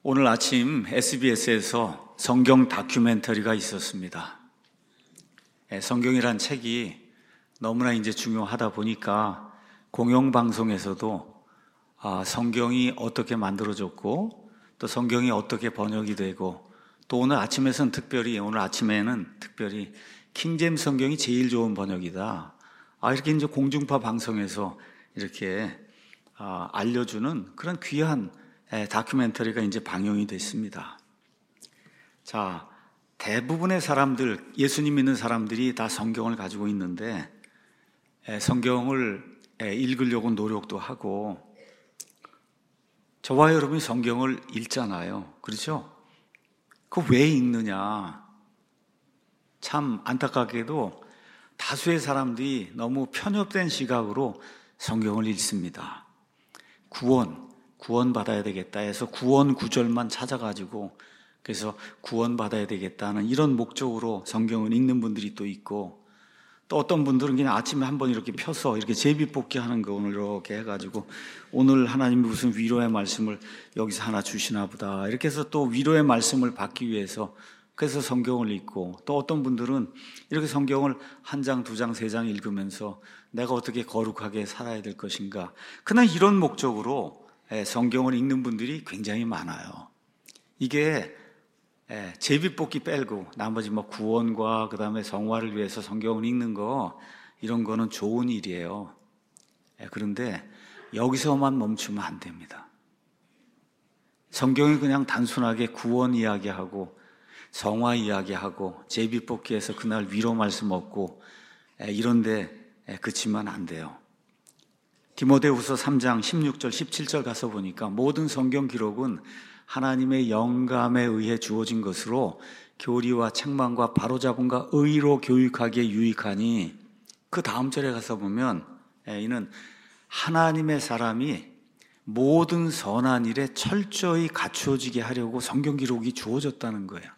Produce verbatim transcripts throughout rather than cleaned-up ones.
오늘 아침 에스비에스에서 성경 다큐멘터리가 있었습니다. 성경이란 책이 너무나 이제 중요하다 보니까 공영방송에서도 성경이 어떻게 만들어졌고 또 성경이 어떻게 번역이 되고 또 오늘 아침에서는 특별히 오늘 아침에는 특별히 킹제임스 성경이 제일 좋은 번역이다. 아, 이렇게 이제 공중파 방송에서 이렇게 알려주는 그런 귀한 다큐멘터리가 이제 방영이 됐습니다. 자, 대부분의 사람들, 예수님 믿는 사람들이 다 성경을 가지고 있는데 성경을 읽으려고 노력도 하고 저와 여러분이 성경을 읽잖아요. 그렇죠? 그거 왜 읽느냐? 참 안타깝게도 다수의 사람들이 너무 편협된 시각으로 성경을 읽습니다. 구원, 구원받아야 되겠다 해서 구원 구절만 찾아가지고 그래서 구원받아야 되겠다는 이런 목적으로 성경을 읽는 분들이 또 있고 또 어떤 분들은 그냥 아침에 한번 이렇게 펴서 이렇게 제비뽑기 하는 거 오늘 이렇게 해가지고 오늘 하나님이 무슨 위로의 말씀을 여기서 하나 주시나 보다 이렇게 해서 또 위로의 말씀을 받기 위해서 그래서 성경을 읽고 또 어떤 분들은 이렇게 성경을 한 장, 두 장, 세 장 읽으면서 내가 어떻게 거룩하게 살아야 될 것인가 그냥 이런 목적으로 성경을 읽는 분들이 굉장히 많아요. 이게 제비뽑기 빼고 나머지 뭐 구원과 그 다음에 성화를 위해서 성경을 읽는 거 이런 거는 좋은 일이에요. 그런데 여기서만 멈추면 안 됩니다. 성경이 그냥 단순하게 구원 이야기하고 성화 이야기하고 제비뽑기에서 그날 위로 말씀 얻고 이런데 그치면 안 돼요. 디모데후서 삼 장 십육 절 십칠 절 가서 보니까 모든 성경 기록은 하나님의 영감에 의해 주어진 것으로 교리와 책망과 바로잡음과 의로 교육하기에 유익하니 그 다음 절에 가서 보면 이는 하나님의 사람이 모든 선한 일에 철저히 갖추어지게 하려고 성경 기록이 주어졌다는 거예요.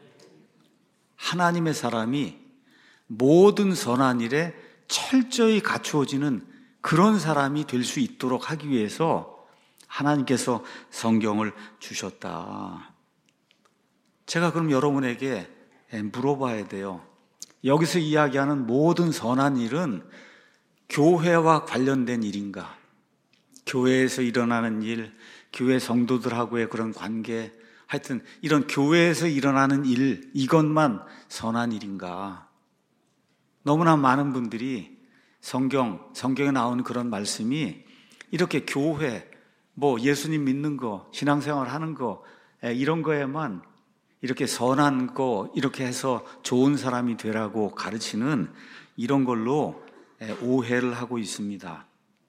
하나님의 사람이 모든 선한 일에 철저히 갖추어지는 그런 사람이 될 수 있도록 하기 위해서 하나님께서 성경을 주셨다. 제가 그럼 여러분에게 물어봐야 돼요. 여기서 이야기하는 모든 선한 일은 교회와 관련된 일인가? 교회에서 일어나는 일, 교회 성도들하고의 그런 관계, 하여튼 이런 교회에서 일어나는 일, 이것만 선한 일인가? 너무나 많은 분들이 성경, 성경에 나오는 그런 말씀이 이렇게 교회, 뭐 예수님 믿는 거, 신앙생활 하는 거, 이런 거에만 이렇게 선한 거, 이렇게 해서 좋은 사람이 되라고 가르치는 이런 걸로 오해를 하고 있습니다.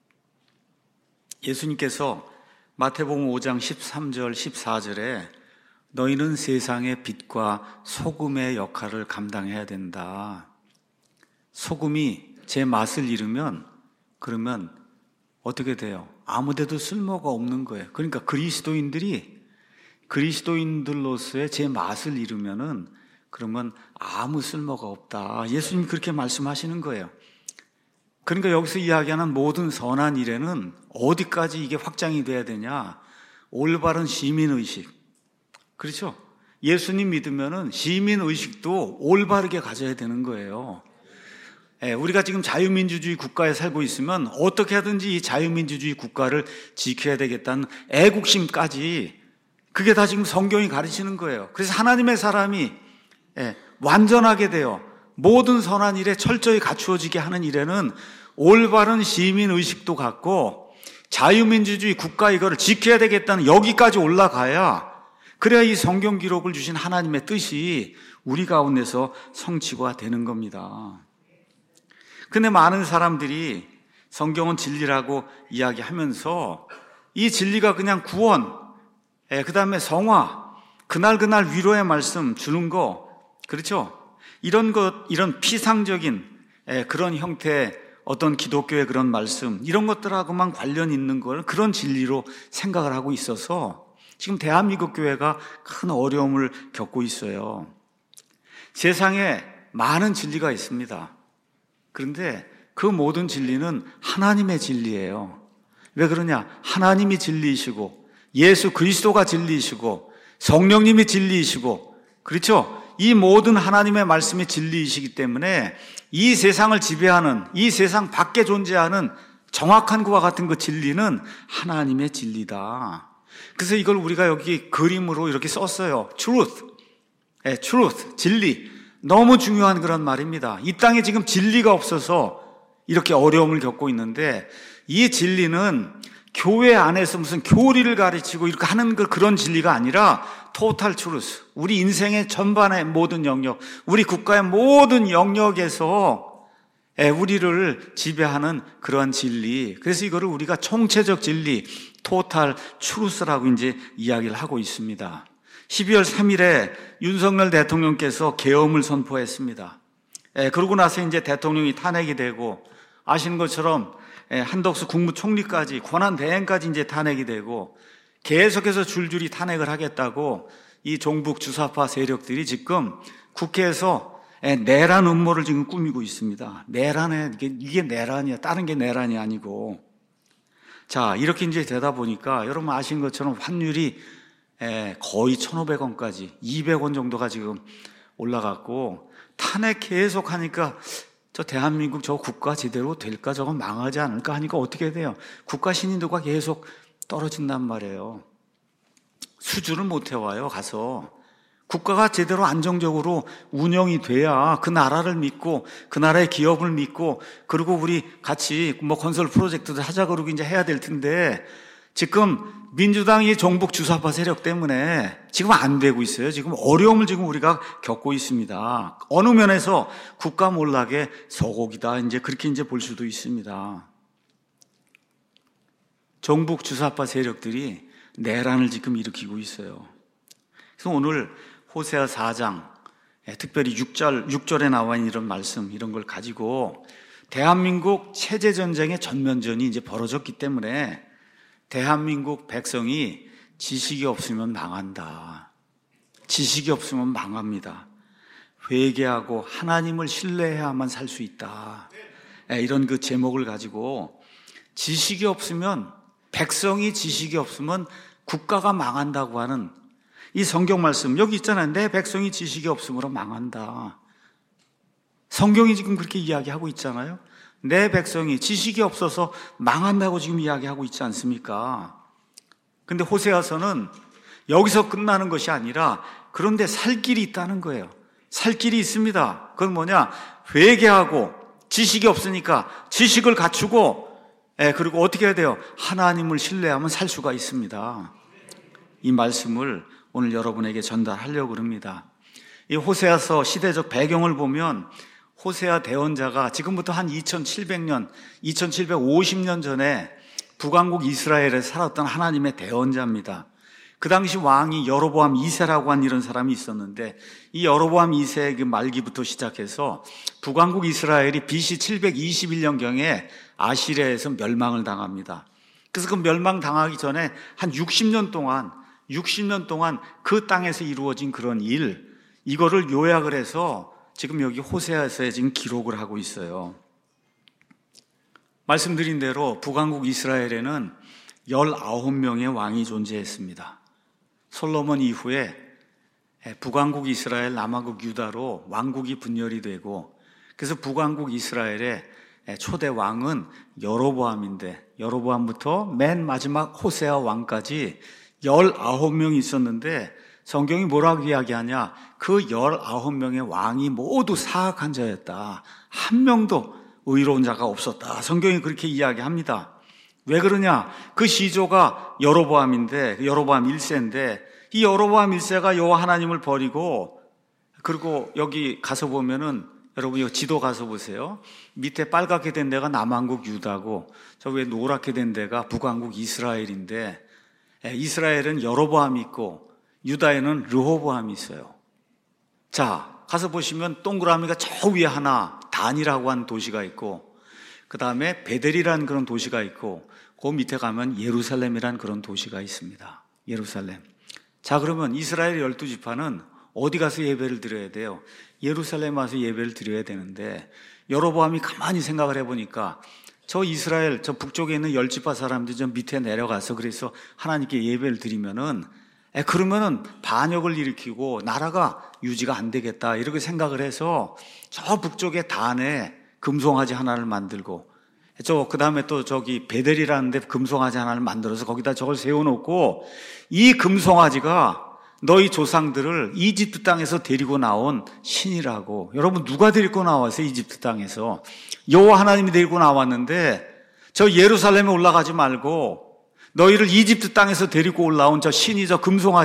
예수님께서 마태복음 오 장 십삼 절, 십사 절에 너희는 세상의 빛과 소금의 역할을 감당해야 된다. 소금이 제 맛을 잃으면 그러면 어떻게 돼요? 아무데도 쓸모가 없는 거예요. 그러니까 그리스도인들이 그리스도인들로서의 제 맛을 잃으면은 그러면 아무 쓸모가 없다. 예수님이 그렇게 말씀하시는 거예요. 그러니까 여기서 이야기하는 모든 선한 일에는 어디까지 이게 확장이 돼야 되냐? 올바른 시민의식. 그렇죠? 예수님 믿으면은 시민의식도 올바르게 가져야 되는 거예요. 우리가 지금 자유민주주의 국가에 살고 있으면 어떻게 하든지 이 자유민주주의 국가를 지켜야 되겠다는 애국심까지 그게 다 지금 성경이 가르치는 거예요. 그래서 하나님의 사람이 완전하게 되어 모든 선한 일에 철저히 갖추어지게 하는 일에는 올바른 시민의식도 갖고 자유민주주의 국가 이거를 지켜야 되겠다는 여기까지 올라가야 그래야 이 성경 기록을 주신 하나님의 뜻이 우리 가운데서 성취가 되는 겁니다. 근데 많은 사람들이 성경은 진리라고 이야기하면서 이 진리가 그냥 구원, 그 다음에 성화, 그날그날 위로의 말씀 주는 거, 그렇죠? 이런 것, 이런 피상적인 그런 형태의 어떤 기독교의 그런 말씀, 이런 것들하고만 관련 있는 걸 그런 진리로 생각을 하고 있어서 지금 대한민국 교회가 큰 어려움을 겪고 있어요. 세상에 많은 진리가 있습니다. 그런데 그 모든 진리는 하나님의 진리예요. 왜 그러냐? 하나님이 진리이시고 예수 그리스도가 진리이시고 성령님이 진리이시고, 그렇죠? 이 모든 하나님의 말씀이 진리이시기 때문에 이 세상을 지배하는, 이 세상 밖에 존재하는 정확한 그와 같은 그 진리는 하나님의 진리다. 그래서 이걸 우리가 여기 그림으로 이렇게 썼어요. truth, 네, truth, 진리. 너무 중요한 그런 말입니다. 이 땅에 지금 진리가 없어서 이렇게 어려움을 겪고 있는데, 이 진리는 교회 안에서 무슨 교리를 가르치고 이렇게 하는 그 그런 진리가 아니라 total truth, 우리 인생의 전반의 모든 영역, 우리 국가의 모든 영역에서 우리를 지배하는 그러한 진리. 그래서 이거를 우리가 총체적 진리, total truth라고 이제 이야기를 하고 있습니다. 십이월 삼일에 윤석열 대통령께서 계엄을 선포했습니다. 예, 그러고 나서 이제 대통령이 탄핵이 되고, 아시는 것처럼 예, 한덕수 국무총리까지, 권한대행까지 이제 탄핵이 되고, 계속해서 줄줄이 탄핵을 하겠다고 이 종북 주사파 세력들이 지금 국회에서 예, 내란 음모를 지금 꾸미고 있습니다. 내란에, 이게, 이게 내란이야. 다른 게 내란이 아니고. 자, 이렇게 이제 되다 보니까 여러분 아시는 것처럼 환율이 예, 거의 천오백 원까지, 이백 원 정도가 지금 올라갔고, 탄핵 계속 하니까 저 대한민국 저 국가 제대로 될까? 저건 망하지 않을까 하니까 어떻게 돼요? 국가 신인도가 계속 떨어진단 말이에요. 수주를 못 해와요, 가서. 국가가 제대로 안정적으로 운영이 돼야 그 나라를 믿고, 그 나라의 기업을 믿고, 그리고 우리 같이 뭐 건설 프로젝트도 하자 그러고 이제 해야 될 텐데, 지금 민주당이 종북 주사파 세력 때문에 지금 안 되고 있어요. 지금 어려움을 지금 우리가 겪고 있습니다. 어느 면에서 국가 몰락의 서곡이다. 이제 그렇게 이제 볼 수도 있습니다. 종북 주사파 세력들이 내란을 지금 일으키고 있어요. 그래서 오늘 호세아 사 장, 특별히 육 절, 육 절에 나와 있는 이런 말씀, 이런 걸 가지고 대한민국 체제전쟁의 전면전이 이제 벌어졌기 때문에 대한민국 백성이 지식이 없으면 망한다. 지식이 없으면 망합니다. 회개하고 하나님을 신뢰해야만 살 수 있다. 이런 그 제목을 가지고, 지식이 없으면, 백성이 지식이 없으면 국가가 망한다고 하는 이 성경 말씀, 여기 있잖아요. 내 백성이 지식이 없으므로 망한다. 성경이 지금 그렇게 이야기하고 있잖아요. 내 백성이 지식이 없어서 망한다고 지금 이야기하고 있지 않습니까? 근데 호세아서는 여기서 끝나는 것이 아니라, 그런데 살 길이 있다는 거예요. 살 길이 있습니다. 그건 뭐냐? 회개하고, 지식이 없으니까 지식을 갖추고, 예, 그리고 어떻게 해야 돼요? 하나님을 신뢰하면 살 수가 있습니다. 이 말씀을 오늘 여러분에게 전달하려고 합니다. 이 호세아서 시대적 배경을 보면, 호세아 대언자가 지금부터 한 이천칠백 년, 이천칠백오십 년 전에 북왕국 이스라엘에 살았던 하나님의 대언자입니다. 그 당시 왕이 여로보암 이 세라고 한 이런 사람이 있었는데, 이 여로보암 이 세의 그 말기부터 시작해서 북왕국 이스라엘이 비씨 칠백이십일 년경에 아시리아에서 멸망을 당합니다. 그래서 그 멸망 당하기 전에 한 육십 년 동안, 육십 년 동안 그 땅에서 이루어진 그런 일, 이거를 요약을 해서 지금 여기 호세아서에 지금 기록을 하고 있어요. 말씀드린 대로 북왕국 이스라엘에는 열아홉 명의 왕이 존재했습니다. 솔로몬 이후에 북왕국 이스라엘, 남왕국 유다로 왕국이 분열이 되고, 그래서 북왕국 이스라엘의 초대 왕은 여로보암인데, 여로보암부터 맨 마지막 호세아 왕까지 열아홉 명이 있었는데, 성경이 뭐라고 이야기하냐? 그 열아홉 명의 왕이 모두 사악한 자였다. 한 명도 의로운 자가 없었다. 성경이 그렇게 이야기합니다. 왜 그러냐? 그 시조가 여로보암인데, 여로보암 일 세인데, 이 여로보암 일 세가 여호와 하나님을 버리고, 그리고 여기 가서 보면은, 여러분 이 지도 가서 보세요. 밑에 빨갛게 된 데가 남왕국 유다고, 저 위에 노랗게 된 데가 북왕국 이스라엘인데, 이스라엘은 여로보암이 있고 유다에는 르호보암이 있어요. 자, 가서 보시면 동그라미가 저 위에 하나 단이라고 하는 도시가 있고, 그 다음에 베델이라는 그런 도시가 있고, 그 밑에 가면 예루살렘이라는 그런 도시가 있습니다. 예루살렘. 자, 그러면 이스라엘 열두 지파는 어디 가서 예배를 드려야 돼요? 예루살렘 와서 예배를 드려야 되는데, 여로보암이 가만히 생각을 해보니까 저 이스라엘, 저 북쪽에 있는 열 지파 사람들이 저 밑에 내려가서 그래서 하나님께 예배를 드리면은, 에, 그러면은 반역을 일으키고 나라가 유지가 안 되겠다. 이렇게 생각을 해서 저 북쪽에 단에 금송아지 하나를 만들고, 저, 그 다음에 또 저기 베델이라는 데 금송아지 하나를 만들어서 거기다 저걸 세워놓고, 이 금송아지가 너희 조상들을 이집트 땅에서 데리고 나온 신이라고. 여러분, 누가 데리고 나왔어요? 이집트 땅에서 여호와 하나님이 데리고 나왔는데, 저 예루살렘에 올라가지 말고 너희를 이집트 땅에서 데리고 올라온 저 신이 저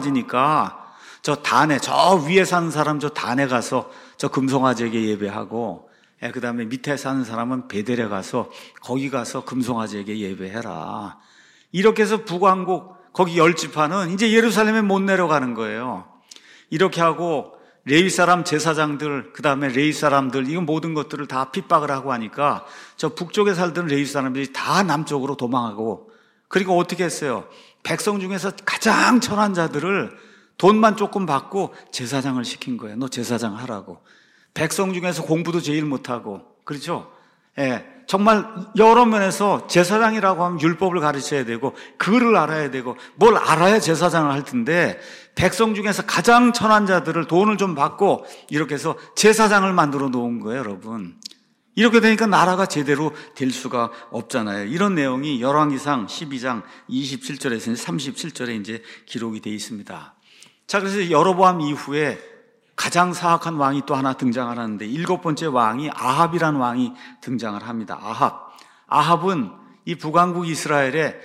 금송아지니까 저 단에, 저 위에 사는 사람 저 단에 가서 저 금송아지에게 예배하고, 그 다음에 밑에 사는 사람은 베델에 가서 거기 가서 금송아지에게 예배해라. 이렇게 해서 북왕국 거기 열 지파는 이제 예루살렘에 못 내려가는 거예요. 이렇게 하고 레위 사람 제사장들, 그 다음에 레위 사람들, 이거 모든 것들을 다 핍박을 하고 하니까 저 북쪽에 살던 레위 사람들이 다 남쪽으로 도망하고, 그리고 어떻게 했어요? 백성 중에서 가장 천한 자들을 돈만 조금 받고 제사장을 시킨 거예요. 너 제사장 하라고. 백성 중에서 공부도 제일 못하고, 그렇죠? 예, 정말 여러 면에서 제사장이라고 하면 율법을 가르쳐야 되고 글을 알아야 되고 뭘 알아야 제사장을 할 텐데, 백성 중에서 가장 천한 자들을 돈을 좀 받고 이렇게 해서 제사장을 만들어 놓은 거예요, 여러분. 이렇게 되니까 나라가 제대로 될 수가 없잖아요. 이런 내용이 열왕기상 십이 장 이십칠 절에서 삼십칠 절에 이제 기록이 되어 있습니다. 자, 그래서 여로보암 이후에 가장 사악한 왕이 또 하나 등장을 하는데, 일곱 번째 왕이 아합이라는 왕이 등장을 합니다. 아합. 아합은 이 북왕국 이스라엘의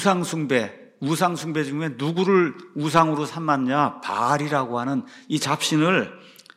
우상숭배, 우상숭배 중에 누구를 우상으로 삼았냐? 바알이라고 하는 이 잡신을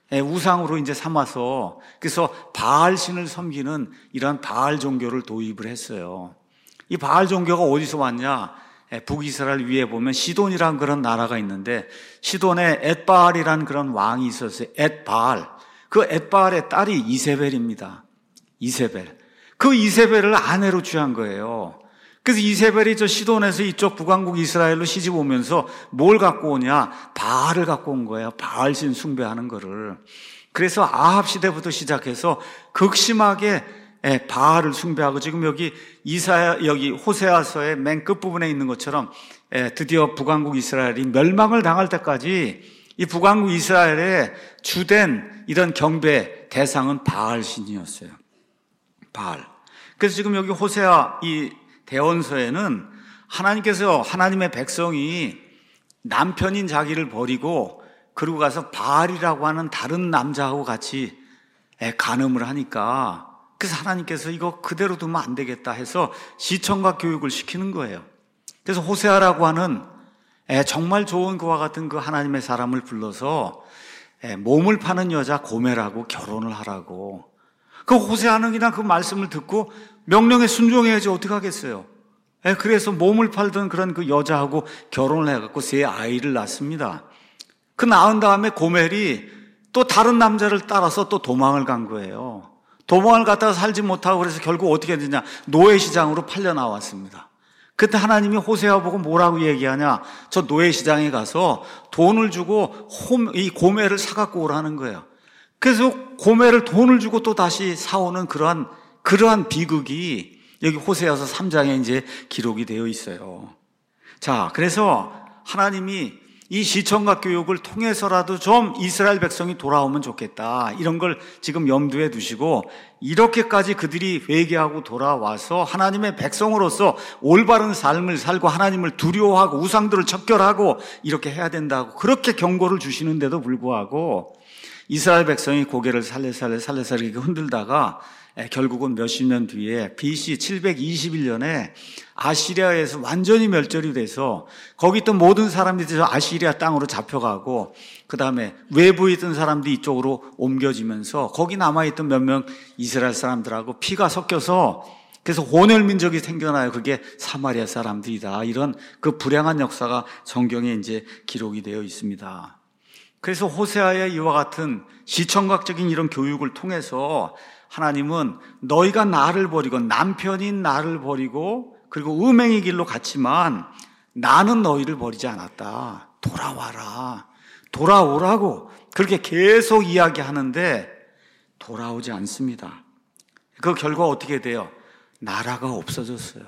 우상으로 이제 삼아서, 그래서 바알신을 섬기는 이런 바알 종교를 도입을 했어요. 이 바알 종교가 어디서 왔냐? 북이스라엘 위에 보면 시돈이라는 그런 나라가 있는데, 시돈에 엣바알이라는 그런 왕이 있었어요. 엣바알. 그 엣바알의 딸이 이세벨입니다. 이세벨. 그 이세벨을 아내로 취한 거예요. 그래서 이세벨이 저 시돈에서 이쪽 북왕국 이스라엘로 시집 오면서 뭘 갖고 오냐? 바알을 갖고 온 거예요. 바알신 숭배하는 거를. 그래서 아합 시대부터 시작해서 극심하게 바알을 숭배하고, 지금 여기 이사야, 여기 호세아서의 맨 끝부분에 있는 것처럼 드디어 북왕국 이스라엘이 멸망을 당할 때까지 이 북왕국 이스라엘의 주된 이런 경배 대상은 바알신이었어요. 바알. 그래서 지금 여기 호세아 이 대언서에는 하나님께서 하나님의 백성이 남편인 자기를 버리고 그리고 가서 바알이라고 하는 다른 남자하고 같이 간음을 하니까, 그래서 하나님께서 이거 그대로 두면 안 되겠다 해서 시청각 교육을 시키는 거예요. 그래서 호세아라고 하는 정말 좋은 그와 같은 그 하나님의 사람을 불러서 몸을 파는 여자 고멜하고 결혼을 하라고. 그 호세아는 그냥 그 말씀을 듣고 명령에 순종해야지 어떻게 하겠어요. 그래서 몸을 팔던 그런 그 여자하고 결혼을 해갖고 세 아이를 낳습니다. 그 낳은 다음에 고멜이 또 다른 남자를 따라서 또 도망을 간 거예요. 도망을 갔다가 살지 못하고, 그래서 결국 어떻게 되냐? 노예시장으로 팔려 나왔습니다. 그때 하나님이 호세아 보고 뭐라고 얘기하냐? 저 노예시장에 가서 돈을 주고 홈, 이 고멜을 사갖고 오라는 거예요. 그래서 고멜을 돈을 주고 또 다시 사오는 그러한, 그러한 비극이 여기 호세아서 삼 장에 이제 기록이 되어 있어요. 자, 그래서 하나님이 이 시청각 교육을 통해서라도 좀 이스라엘 백성이 돌아오면 좋겠다, 이런 걸 지금 염두에 두시고, 이렇게까지 그들이 회개하고 돌아와서 하나님의 백성으로서 올바른 삶을 살고 하나님을 두려워하고 우상들을 척결하고 이렇게 해야 된다고 그렇게 경고를 주시는데도 불구하고 이스라엘 백성이 고개를 살레살레 살레살레 흔들다가 결국은 몇십 년 뒤에 비씨 칠백이십일 년에 아시리아에서 완전히 멸절이 돼서 거기 있던 모든 사람들이 아시리아 땅으로 잡혀가고, 그 다음에 외부에 있던 사람들이 이쪽으로 옮겨지면서 거기 남아있던 몇 명 이스라엘 사람들하고 피가 섞여서, 그래서 혼혈 민족이 생겨나요. 그게 사마리아 사람들이다. 이런 그 불행한 역사가 성경에 이제 기록이 되어 있습니다. 그래서 호세아의 이와 같은 시청각적인 이런 교육을 통해서 하나님은 너희가 나를 버리고 남편인 나를 버리고 그리고 음행의 길로 갔지만 나는 너희를 버리지 않았다. 돌아와라. 돌아오라고 그렇게 계속 이야기하는데 돌아오지 않습니다. 그 결과 어떻게 돼요? 나라가 없어졌어요.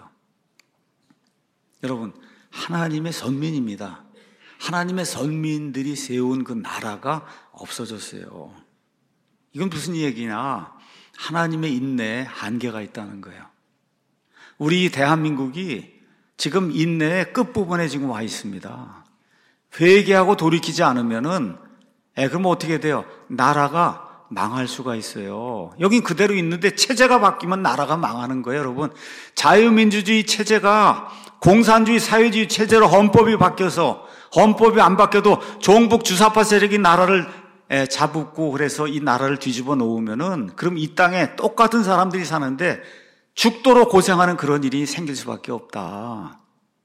여러분, 하나님의 선민입니다. 하나님의 선민들이 세운 그 나라가 없어졌어요. 이건 무슨 얘기냐? 하나님의 인내에 한계가 있다는 거예요. 우리 대한민국이 지금 인내의 끝부분에 지금 와 있습니다. 회개하고 돌이키지 않으면은, 에, 그럼 어떻게 돼요? 나라가 망할 수가 있어요. 여긴 그대로 있는데 체제가 바뀌면 나라가 망하는 거예요, 여러분. 자유민주주의 체제가 공산주의 사회주의 체제로 헌법이 바뀌어서 헌법이 안 바뀌어도 종북 주사파 세력이 나라를 잡고 그래서 이 나라를 뒤집어 놓으면은 그럼 이 땅에 똑같은 사람들이 사는데 죽도록 고생하는 그런 일이 생길 수밖에 없다.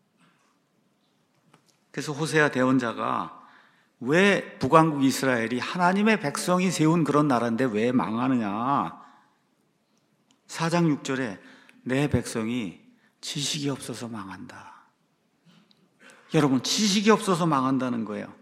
그래서 호세아 대언자가 왜 북왕국 이스라엘이 하나님의 백성이 세운 그런 나라인데 왜 망하느냐? 사 장 육 절에 내 백성이 지식이 없어서 망한다. 여러분, 지식이 없어서 망한다는 거예요.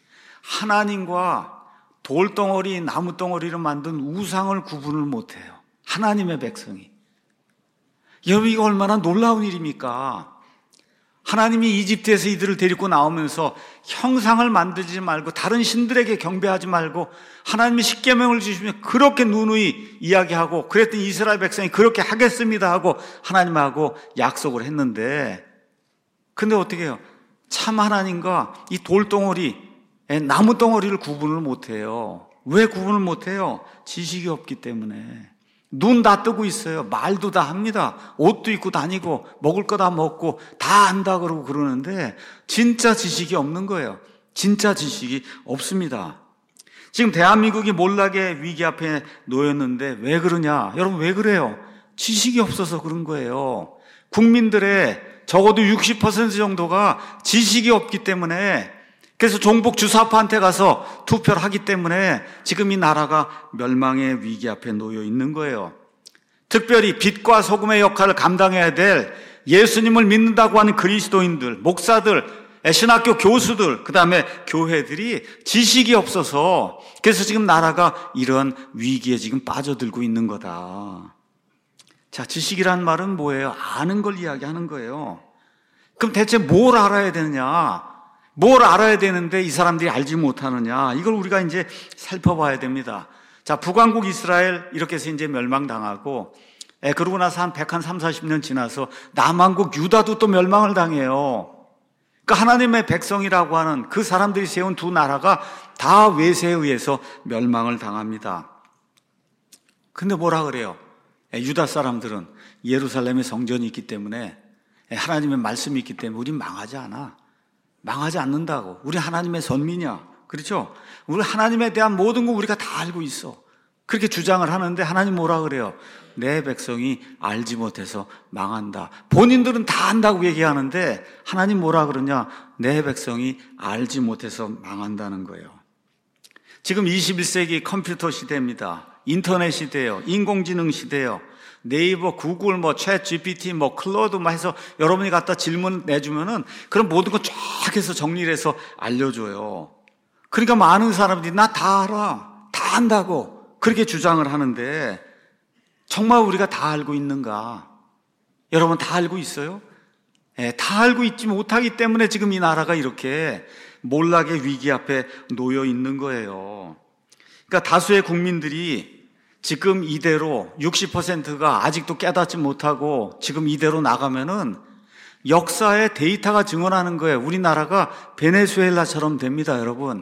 하나님과 돌덩어리, 나무덩어리를 만든 우상을 구분을 못해요. 하나님의 백성이. 여러분, 이거 얼마나 놀라운 일입니까? 하나님이 이집트에서 이들을 데리고 나오면서 형상을 만들지 말고 다른 신들에게 경배하지 말고 하나님이 십계명을 주시면 그렇게 누누이 이야기하고 그랬더니 이스라엘 백성이 그렇게 하겠습니다 하고 하나님하고 약속을 했는데, 근데 어떻게 해요? 참 하나님과 이 돌덩어리, 나무덩어리를 구분을 못해요. 왜 구분을 못해요? 지식이 없기 때문에. 눈 다 뜨고 있어요. 말도 다 합니다. 옷도 입고 다니고 먹을 거 다 먹고 다 안다 그러고 그러는데 진짜 지식이 없는 거예요. 진짜 지식이 없습니다. 지금 대한민국이 몰락의 위기 앞에 놓였는데 왜 그러냐? 여러분, 왜 그래요? 지식이 없어서 그런 거예요. 국민들의 적어도 육십 퍼센트 정도가 지식이 없기 때문에, 그래서 종북 주사파한테 가서 투표를 하기 때문에 지금 이 나라가 멸망의 위기 앞에 놓여 있는 거예요. 특별히 빛과 소금의 역할을 감당해야 될 예수님을 믿는다고 하는 그리스도인들, 목사들, 신학교 교수들, 그 다음에 교회들이 지식이 없어서 그래서 지금 나라가 이런 위기에 지금 빠져들고 있는 거다. 자, 지식이란 말은 뭐예요? 아는 걸 이야기하는 거예요. 그럼 대체 뭘 알아야 되느냐? 뭘 알아야 되는데 이 사람들이 알지 못하느냐? 이걸 우리가 이제 살펴봐야 됩니다. 자, 북왕국 이스라엘 이렇게 해서 이제 멸망당하고, 에, 그러고 나서 한 백삼십 년 지나서 남왕국 유다도 또 멸망을 당해요. 그러니까 하나님의 백성이라고 하는 그 사람들이 세운 두 나라가 다 외세에 의해서 멸망을 당합니다. 근데 뭐라 그래요? 에, 유다 사람들은 예루살렘에 성전이 있기 때문에, 에, 하나님의 말씀이 있기 때문에 우린 망하지 않아. 망하지 않는다고. 우리 하나님의 선민이야. 그렇죠? 우리 하나님에 대한 모든 거 우리가 다 알고 있어. 그렇게 주장을 하는데 하나님 뭐라 그래요? 내 백성이 알지 못해서 망한다. 본인들은 다 안다고 얘기하는데 하나님 뭐라 그러냐? 내 백성이 알지 못해서 망한다는 거예요. 지금 이십일 세기 컴퓨터 시대입니다. 인터넷 시대예요. 인공지능 시대예요. 네이버, 구글, 뭐, 챗 지피티, 뭐, 클로드, 뭐 해서 여러분이 갖다 질문 내주면은 그럼 모든 거 쫙 해서 정리를 해서 알려줘요. 그러니까 많은 사람들이 나 다 알아. 다 안다고. 그렇게 주장을 하는데 정말 우리가 다 알고 있는가? 여러분 다 알고 있어요? 네, 다 알고 있지 못하기 때문에 지금 이 나라가 이렇게 몰락의 위기 앞에 놓여 있는 거예요. 그러니까 다수의 국민들이 지금 이대로 육십 퍼센트가 아직도 깨닫지 못하고 지금 이대로 나가면은 역사의 데이터가 증언하는 거예요. 우리나라가 베네수엘라처럼 됩니다, 여러분.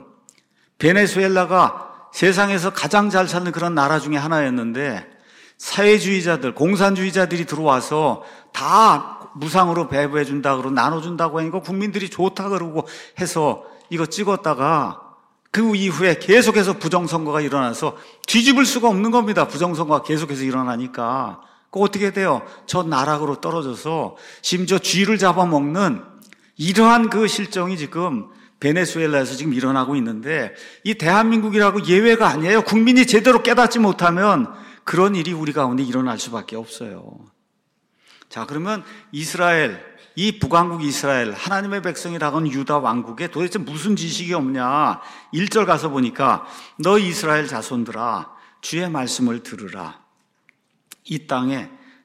베네수엘라가 세상에서 가장 잘 사는 그런 나라 중에 하나였는데 사회주의자들, 공산주의자들이 들어와서 다 무상으로 배부해 준다 그러고 나눠준다고 하니까 국민들이 좋다 그러고 해서 이거 찍었다가 그 이후에 계속해서 부정선거가 일어나서 뒤집을 수가 없는 겁니다. 부정선거가 계속해서 일어나니까. 그 어떻게 돼요? 저 나락으로 떨어져서 심지어 쥐를 잡아먹는 이러한 그 실정이 지금 베네수엘라에서 지금 일어나고 있는데 이 대한민국이라고 예외가 아니에요. 국민이 제대로 깨닫지 못하면 그런 일이 우리 가운데 일어날 수밖에 없어요. 자, 그러면 이스라엘, 이 북왕국 이스라엘, 하나님의 백성이라고 하는 유다 왕국에 도대체 무슨 지식이 없냐? 일 절 가서 보니까 너 이스라엘 자손들아 주의 말씀을 들으라. 이 땅에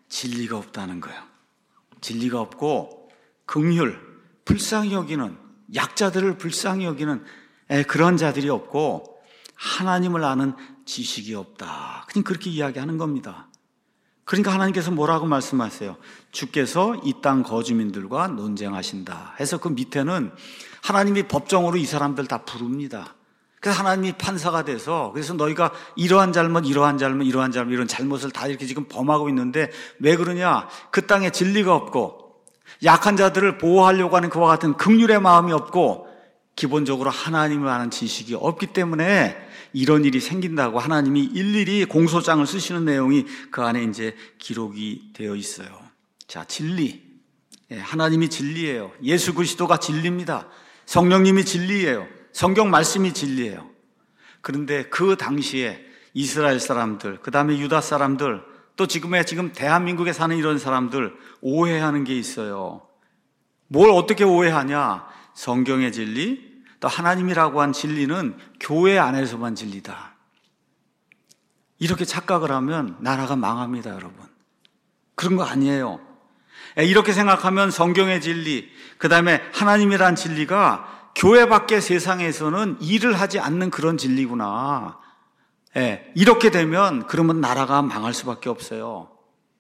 진리가 없다는 거예요. 진리가 없고 긍휼, 불쌍히 여기는, 약자들을 불쌍히 여기는 그런 자들이 없고 하나님을 아는 지식이 없다. 그냥 그렇게 이야기하는 겁니다. 그러니까 하나님께서 뭐라고 말씀하세요? 주께서 이 땅 거주민들과 논쟁하신다 해서 그 밑에는 하나님이 법정으로 이 사람들 다 부릅니다. 그래서 하나님이 판사가 돼서, 그래서 너희가 이러한 잘못, 이러한 잘못, 이러한 잘못, 이런 잘못을 다 이렇게 지금 범하고 있는데 왜 그러냐? 그 땅에 진리가 없고 약한 자들을 보호하려고 하는 그와 같은 긍휼의 마음이 없고 기본적으로 하나님을 아는 지식이 없기 때문에 이런 일이 생긴다고 하나님이 일일이 공소장을 쓰시는 내용이 그 안에 이제 기록이 되어 있어요. 자, 진리. 하나님이 진리예요. 예수 그리스도가 진리입니다. 성령님이 진리예요. 성경 말씀이 진리예요. 그런데 그 당시에 이스라엘 사람들, 그 다음에 유다 사람들, 또 지금의 지금 대한민국에 사는 이런 사람들 오해하는 게 있어요. 뭘 어떻게 오해하냐? 성경의 진리, 또 하나님이라고 한 진리는 교회 안에서만 진리다. 이렇게 착각을 하면 나라가 망합니다, 여러분. 그런 거 아니에요. 이렇게 생각하면 성경의 진리, 그 다음에 하나님이란 진리가 교회 밖의 세상에서는 일을 하지 않는 그런 진리구나. 예, 이렇게 되면 그러면 나라가 망할 수밖에 없어요.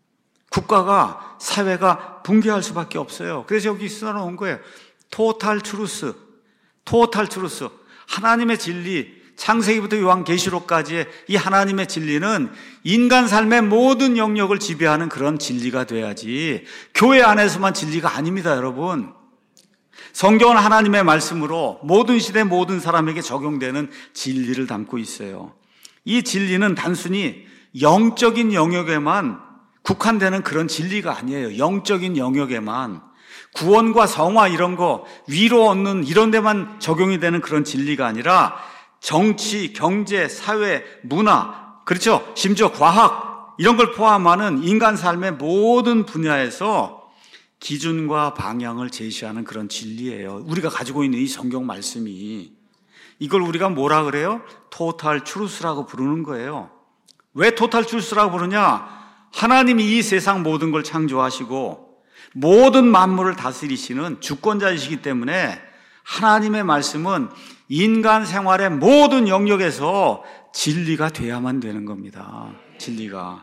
국가가, 사회가 붕괴할 수밖에 없어요. 그래서 여기 써놓은 거예요. 토탈 트루스, 토탈 트루스. 하나님의 진리, 창세기부터 요한계시록까지의 이 하나님의 진리는 인간 삶의 모든 영역을 지배하는 그런 진리가 돼야지 교회 안에서만 진리가 아닙니다, 여러분. 성경은 하나님의 말씀으로 모든 시대 모든 사람에게 적용되는 진리를 담고 있어요. 이 진리는 단순히 영적인 영역에만 국한되는 그런 진리가 아니에요. 영적인 영역에만 구원과 성화 이런 거 위로 얻는 이런 데만 적용이 되는 그런 진리가 아니라 정치, 경제, 사회, 문화, 그렇죠? 심지어 과학 이런 걸 포함하는 인간 삶의 모든 분야에서 기준과 방향을 제시하는 그런 진리예요. 우리가 가지고 있는 이 성경 말씀이. 이걸 우리가 뭐라 그래요? 토탈 트루스라고 부르는 거예요. 왜 토탈 트루스라고 부르냐? 하나님이 이 세상 모든 걸 창조하시고 모든 만물을 다스리시는 주권자이시기 때문에 하나님의 말씀은 인간 생활의 모든 영역에서 진리가 돼야만 되는 겁니다. 진리가.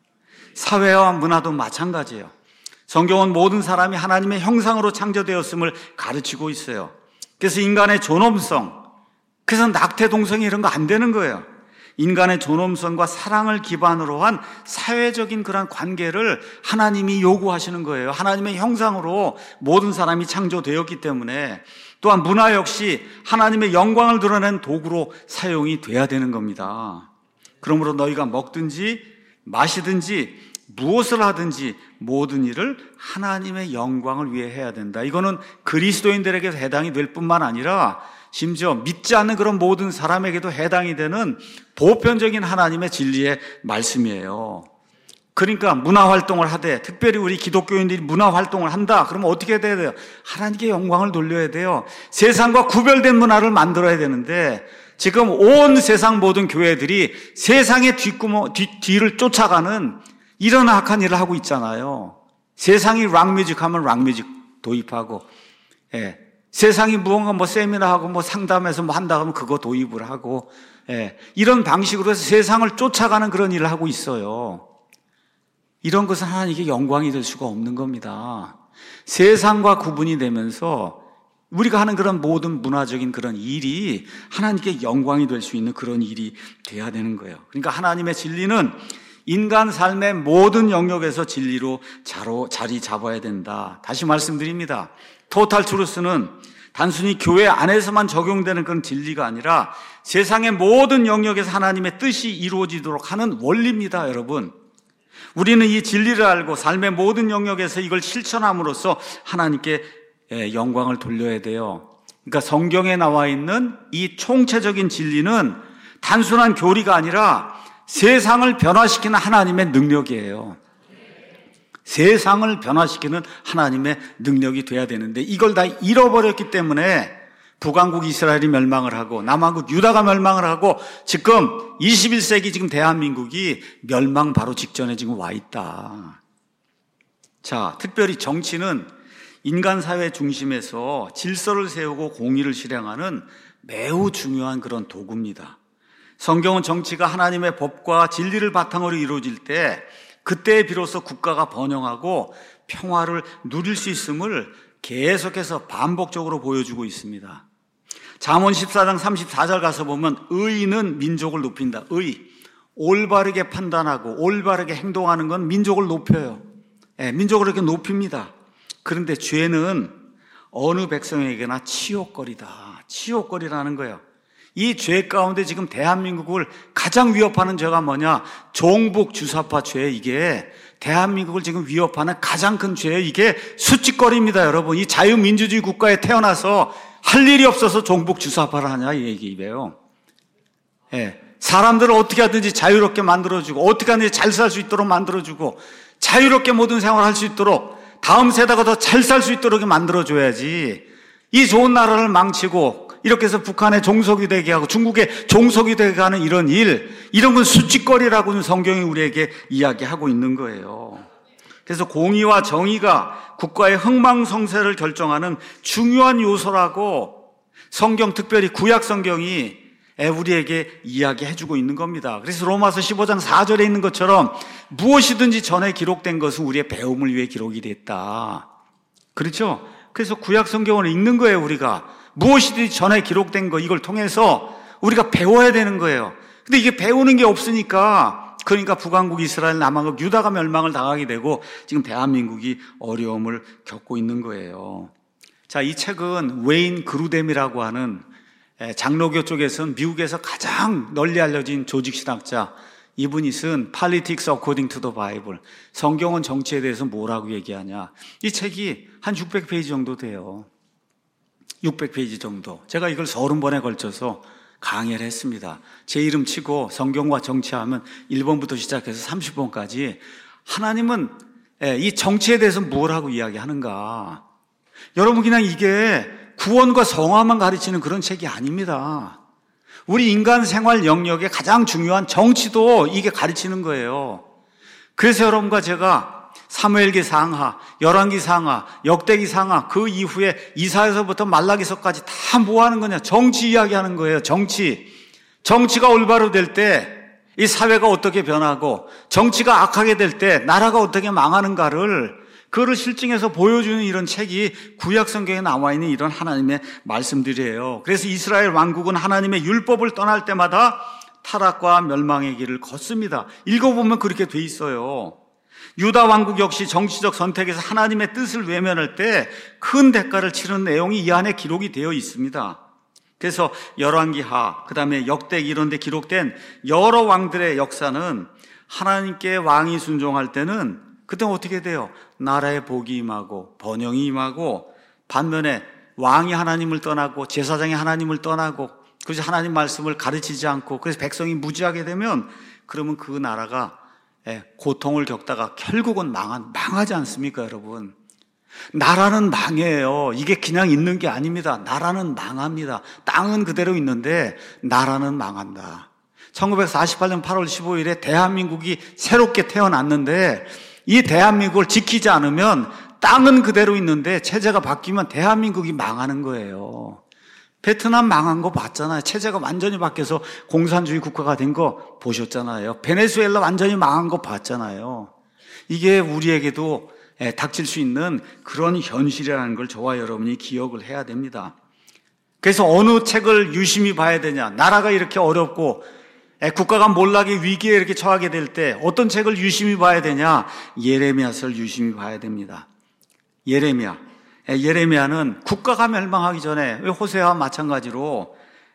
사회와 문화도 마찬가지예요. 성경은 모든 사람이 하나님의 형상으로 창조되었음을 가르치고 있어요. 그래서 인간의 존엄성, 그래서 낙태, 동성애 이런 거 안 되는 거예요. 인간의 존엄성과 사랑을 기반으로 한 사회적인 그런 관계를 하나님이 요구하시는 거예요. 하나님의 형상으로 모든 사람이 창조되었기 때문에 또한 문화 역시 하나님의 영광을 드러낸 도구로 사용이 돼야 되는 겁니다. 그러므로 너희가 먹든지 마시든지 무엇을 하든지 모든 일을 하나님의 영광을 위해 해야 된다. 이거는 그리스도인들에게 해당이 될 뿐만 아니라 심지어 믿지 않는 그런 모든 사람에게도 해당이 되는 보편적인 하나님의 진리의 말씀이에요. 그러니까 문화활동을 하되, 특별히 우리 기독교인들이 문화활동을 한다. 그러면 어떻게 해야 돼요? 하나님께 영광을 돌려야 돼요. 세상과 구별된 문화를 만들어야 되는데 지금 온 세상 모든 교회들이 세상의 뒷구멍, 뒤, 뒤를 쫓아가는 이런 악한 일을 하고 있잖아요. 세상이 락뮤직 하면 락뮤직 도입하고, 예. 세상이 무언가 뭐 세미나하고 뭐 상담해서 뭐 한다 하면 그거 도입을 하고, 예. 이런 방식으로 해서 세상을 쫓아가는 그런 일을 하고 있어요. 이런 것은 하나님께 영광이 될 수가 없는 겁니다. 세상과 구분이 되면서 우리가 하는 그런 모든 문화적인 그런 일이 하나님께 영광이 될 수 있는 그런 일이 돼야 되는 거예요. 그러니까 하나님의 진리는 인간 삶의 모든 영역에서 진리로 자리 잡아야 된다. 다시 말씀드립니다. 토탈 트루스는 단순히 교회 안에서만 적용되는 그런 진리가 아니라 세상의 모든 영역에서 하나님의 뜻이 이루어지도록 하는 원리입니다, 여러분. 우리는 이 진리를 알고 삶의 모든 영역에서 이걸 실천함으로써 하나님께 영광을 돌려야 돼요. 그러니까 성경에 나와 있는 이 총체적인 진리는 단순한 교리가 아니라 세상을 변화시키는 하나님의 능력이에요. 세상을 변화시키는 하나님의 능력이 돼야 되는데 이걸 다 잃어버렸기 때문에 북왕국 이스라엘이 멸망을 하고 남왕국 유다가 멸망을 하고 지금 이십일 세기 지금 대한민국이 멸망 바로 직전에 지금 와 있다. 자, 특별히 정치는 인간 사회 중심에서 질서를 세우고 공의를 실행하는 매우 중요한 그런 도구입니다. 성경은 정치가 하나님의 법과 진리를 바탕으로 이루어질 때 그때 비로소 국가가 번영하고 평화를 누릴 수 있음을 계속해서 반복적으로 보여주고 있습니다. 잠언 십사 장 삼십사 절 가서 보면 의인은 민족을 높인다. 의, 올바르게 판단하고 올바르게 행동하는 건 민족을 높여요. 네, 민족을 이렇게 높입니다. 그런데 죄는 어느 백성에게나 치욕거리다. 치욕거리라는 거예요. 이 죄 가운데 지금 대한민국을 가장 위협하는 죄가 뭐냐? 종북 주사파 죄. 이게 대한민국을 지금 위협하는 가장 큰 죄, 이게 수치거리입니다. 여러분, 이 자유민주주의 국가에 태어나서 할 일이 없어서 종북 주사파를 하냐 이 얘기예요. 예, 사람들을 어떻게 하든지 자유롭게 만들어주고 어떻게 하든지 잘 살 수 있도록 만들어주고 자유롭게 모든 생활을 할 수 있도록 다음 세대가 더 잘 살 수 있도록 만들어줘야지, 이 좋은 나라를 망치고 이렇게 해서 북한의 종속이 되게 하고 중국의 종속이 되게 하는 이런 일, 이런 건 수치거리라고는 성경이 우리에게 이야기하고 있는 거예요. 그래서 공의와 정의가 국가의 흥망성쇠를 결정하는 중요한 요소라고 성경, 특별히 구약 성경이 우리에게 이야기해주고 있는 겁니다. 그래서 로마서 십오 장 사 절에 있는 것처럼 무엇이든지 전에 기록된 것은 우리의 배움을 위해 기록이 됐다. 그렇죠? 그래서 구약 성경을 읽는 거예요. 우리가 무엇이든지 전에 기록된 거, 이걸 통해서 우리가 배워야 되는 거예요. 근데 이게 배우는 게 없으니까, 그러니까 북왕국, 이스라엘, 남왕국, 유다가 멸망을 당하게 되고 지금 대한민국이 어려움을 겪고 있는 거예요. 자, 이 책은 웨인 그루뎀이라고 하는 장로교 쪽에서는 미국에서 가장 널리 알려진 조직신학자, 이분이 쓴 Politics According to the Bible, 성경은 정치에 대해서 뭐라고 얘기하냐. 이 책이 한 육백 페이지 정도 돼요. 육백 페이지 정도. 제가 이걸 서른 번에 걸쳐서 강의를 했습니다. 제 이름 치고 성경과 정치하면 일 번부터 시작해서 삼십 번까지 하나님은 이 정치에 대해서 뭘 하고 이야기하는가. 여러분, 그냥 이게 구원과 성화만 가르치는 그런 책이 아닙니다. 우리 인간 생활 영역의 가장 중요한 정치도 이게 가르치는 거예요. 그래서 여러분과 제가 사무엘기 상하, 열왕기 상하, 역대기 상하, 그 이후에 이사야서부터 말라기서까지 다 뭐 하는 거냐? 정치 이야기하는 거예요. 정치. 정치가 올바로 될 때 이 사회가 어떻게 변하고, 정치가 악하게 될 때 나라가 어떻게 망하는가를, 그거를 실증해서 보여주는 이런 책이 구약 성경에 나와 있는 이런 하나님의 말씀들이에요. 그래서 이스라엘 왕국은 하나님의 율법을 떠날 때마다 타락과 멸망의 길을 걷습니다. 읽어보면 그렇게 돼 있어요. 유다 왕국 역시 정치적 선택에서 하나님의 뜻을 외면할 때 큰 대가를 치르는 내용이 이 안에 기록이 되어 있습니다. 그래서 열왕기하, 그 다음에 역대기 이런 데 기록된 여러 왕들의 역사는 하나님께 왕이 순종할 때는 그때 어떻게 돼요? 나라의 복이 임하고 번영이 임하고, 반면에 왕이 하나님을 떠나고 제사장이 하나님을 떠나고 그래서 하나님 말씀을 가르치지 않고 그래서 백성이 무지하게 되면, 그러면 그 나라가 고통을 겪다가 결국은 망한, 망하지 않습니까, 여러분? 나라는 망해요. 이게 그냥 있는 게 아닙니다. 나라는 망합니다. 땅은 그대로 있는데 나라는 망한다. 천구백사십팔 년 팔월 십오일에 대한민국이 새롭게 태어났는데 이 대한민국을 지키지 않으면 땅은 그대로 있는데 체제가 바뀌면 대한민국이 망하는 거예요. 베트남 망한 거 봤잖아요. 체제가 완전히 바뀌어서 공산주의 국가가 된 거 보셨잖아요. 베네수엘라 완전히 망한 거 봤잖아요. 이게 우리에게도 닥칠 수 있는 그런 현실이라는 걸 저와 여러분이 기억을 해야 됩니다. 그래서 어느 책을 유심히 봐야 되냐. 나라가 이렇게 어렵고 국가가 몰락의 위기에 이렇게 처하게 될 때 어떤 책을 유심히 봐야 되냐. 예레미야서를 유심히 봐야 됩니다. 예레미야. 예레미야는 국가가 멸망하기 전에, 호세아와 마찬가지로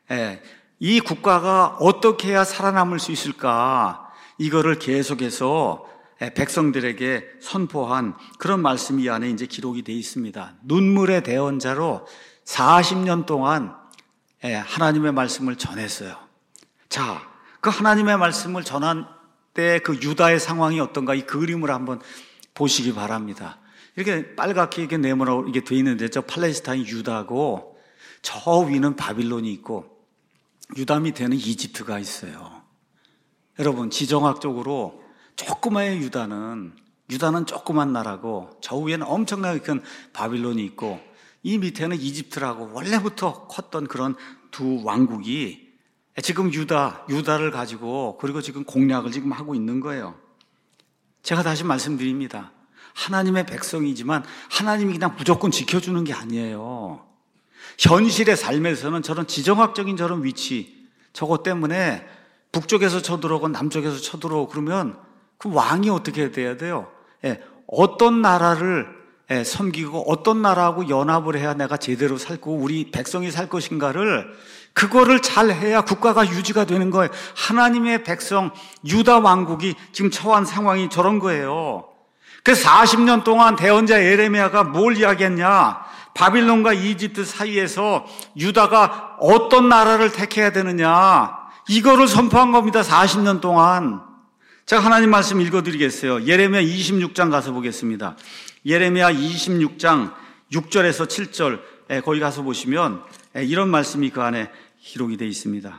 이 국가가 어떻게 해야 살아남을 수 있을까, 이거를 계속해서 백성들에게 선포한 그런 말씀이 이 안에 이제 기록이 되어 있습니다. 눈물의 대언자로 사십 년 동안 하나님의 말씀을 전했어요. 자, 그 하나님의 말씀을 전한 때 그 유다의 상황이 어떤가, 이 그림을 한번 보시기 바랍니다. 이렇게 빨갛게 이렇게 네모로 이게 돼 있는데, 저 팔레스타인 유다고 저 위는 바빌론이 있고 유다 밑에는 이집트가 있어요. 여러분, 지정학적으로 조그마한 유다는 유다는 조그만 나라고 저 위에는 엄청나게 큰 바빌론이 있고 이 밑에는 이집트라고 원래부터 컸던 그런 두 왕국이 지금 유다, 유다를 가지고 그리고 지금 공략을 지금 하고 있는 거예요. 제가 다시 말씀드립니다. 하나님의 백성이지만 하나님이 그냥 무조건 지켜주는 게 아니에요. 현실의 삶에서는 저런 지정학적인 저런 위치, 저것 때문에 북쪽에서 쳐들어오고 남쪽에서 쳐들어오고 그러면 그 왕이 어떻게 돼야 돼요? 예, 어떤 나라를 예, 섬기고 어떤 나라하고 연합을 해야 내가 제대로 살고 우리 백성이 살 것인가를 그거를 잘 해야 국가가 유지가 되는 거예요. 하나님의 백성 유다 왕국이 지금 처한 상황이 저런 거예요. 그래서 사십 년 동안 대언자 예레미야가 뭘 이야기했냐? 바빌론과 이집트 사이에서 유다가 어떤 나라를 택해야 되느냐? 이거를 선포한 겁니다. 사십 년 동안. 제가 하나님 말씀 읽어드리겠어요. 예레미야 이십육 장 가서 보겠습니다. 예레미야 이십육 장 육 절에서 칠 절 거기 가서 보시면 이런 말씀이 그 안에 기록이 되어 있습니다.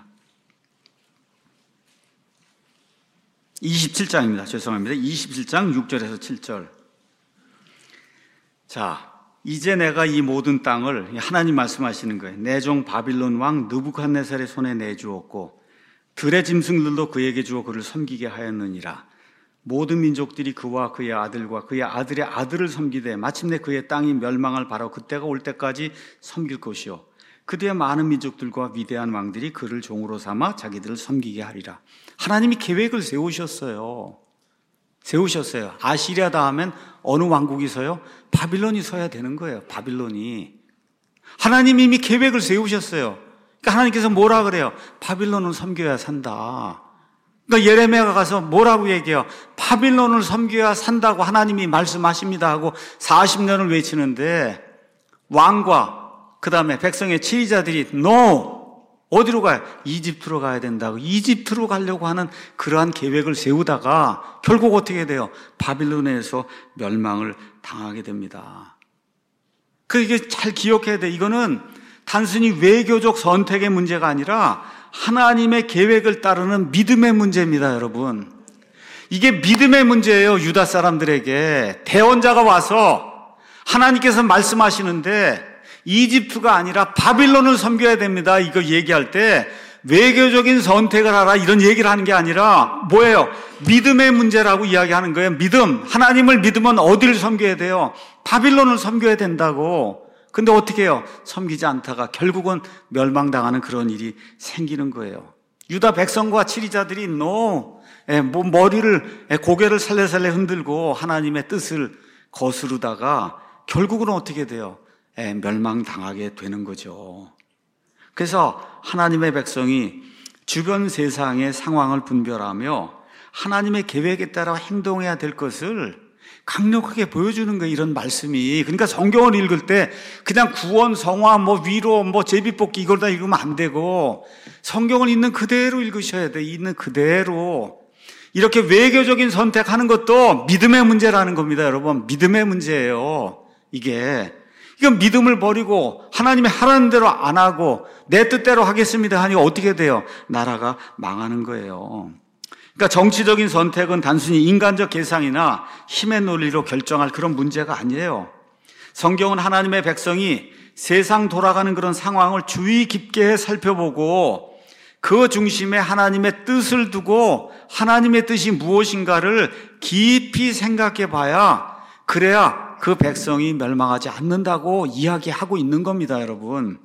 이십칠 장입니다. 죄송합니다. 이십칠 장 육 절에서 칠 절. 자, 이제 내가 이 모든 땅을 하나님 말씀하시는 거예요. 내 종 바빌론 왕 느부갓네살의 손에 내주었고 들의 짐승들도 그에게 주어 그를 섬기게 하였느니라. 모든 민족들이 그와 그의 아들과 그의 아들의 아들을 섬기되 마침내 그의 땅이 멸망을 바라고 그때가 올 때까지 섬길 것이요 그 뒤에 많은 민족들과 위대한 왕들이 그를 종으로 삼아 자기들을 섬기게 하리라. 하나님이 계획을 세우셨어요. 세우셨어요. 아시리아 다음엔 어느 왕국이 서요? 바빌론이 서야 되는 거예요. 바빌론이. 하나님이 이미 계획을 세우셨어요. 그러니까 하나님께서 뭐라 그래요? 바빌론을 섬겨야 산다. 그러니까 예레미야가 가서 뭐라고 얘기해요? 바빌론을 섬겨야 산다고 하나님이 말씀하십니다 하고 사십 년을 외치는데 왕과 그 다음에 백성의 지휘자들이 NO! 어디로 가요? 이집트로 가야 된다고. 이집트로 가려고 하는 그러한 계획을 세우다가 결국 어떻게 돼요? 바빌론에서 멸망을 당하게 됩니다. 그 이게 잘 기억해야 돼. 이거는 단순히 외교적 선택의 문제가 아니라 하나님의 계획을 따르는 믿음의 문제입니다, 여러분. 이게 믿음의 문제예요, 유다 사람들에게. 대언자가 와서 하나님께서 말씀하시는데 이집트가 아니라 바빌론을 섬겨야 됩니다. 이거 얘기할 때 외교적인 선택을 하라 이런 얘기를 하는 게 아니라 뭐예요? 믿음의 문제라고 이야기하는 거예요. 믿음. 하나님을 믿으면 어디를 섬겨야 돼요? 바빌론을 섬겨야 된다고. 근데 어떻게 해요? 섬기지 않다가 결국은 멸망당하는 그런 일이 생기는 거예요. 유다 백성과 치리자들이 no, 뭐 머리를 고개를 살래살래 흔들고 하나님의 뜻을 거스르다가 결국은 어떻게 돼요? 멸망당하게 되는 거죠. 그래서 하나님의 백성이 주변 세상의 상황을 분별하며 하나님의 계획에 따라 행동해야 될 것을 강력하게 보여주는 거예요, 이런 말씀이. 그러니까 성경을 읽을 때 그냥 구원, 성화, 뭐 위로, 뭐 제비뽑기 이걸 다 읽으면 안 되고 성경을 있는 그대로 읽으셔야 돼요. 있는 그대로. 이렇게 외교적인 선택하는 것도 믿음의 문제라는 겁니다, 여러분. 믿음의 문제예요, 이게. 이건 믿음을 버리고 하나님이 하라는 대로 안 하고 내 뜻대로 하겠습니다 하니 어떻게 돼요? 나라가 망하는 거예요. 그러니까 정치적인 선택은 단순히 인간적 계산이나 힘의 논리로 결정할 그런 문제가 아니에요. 성경은 하나님의 백성이 세상 돌아가는 그런 상황을 주의 깊게 살펴보고 그 중심에 하나님의 뜻을 두고 하나님의 뜻이 무엇인가를 깊이 생각해 봐야 그래야 그 백성이 멸망하지 않는다고 이야기하고 있는 겁니다, 여러분.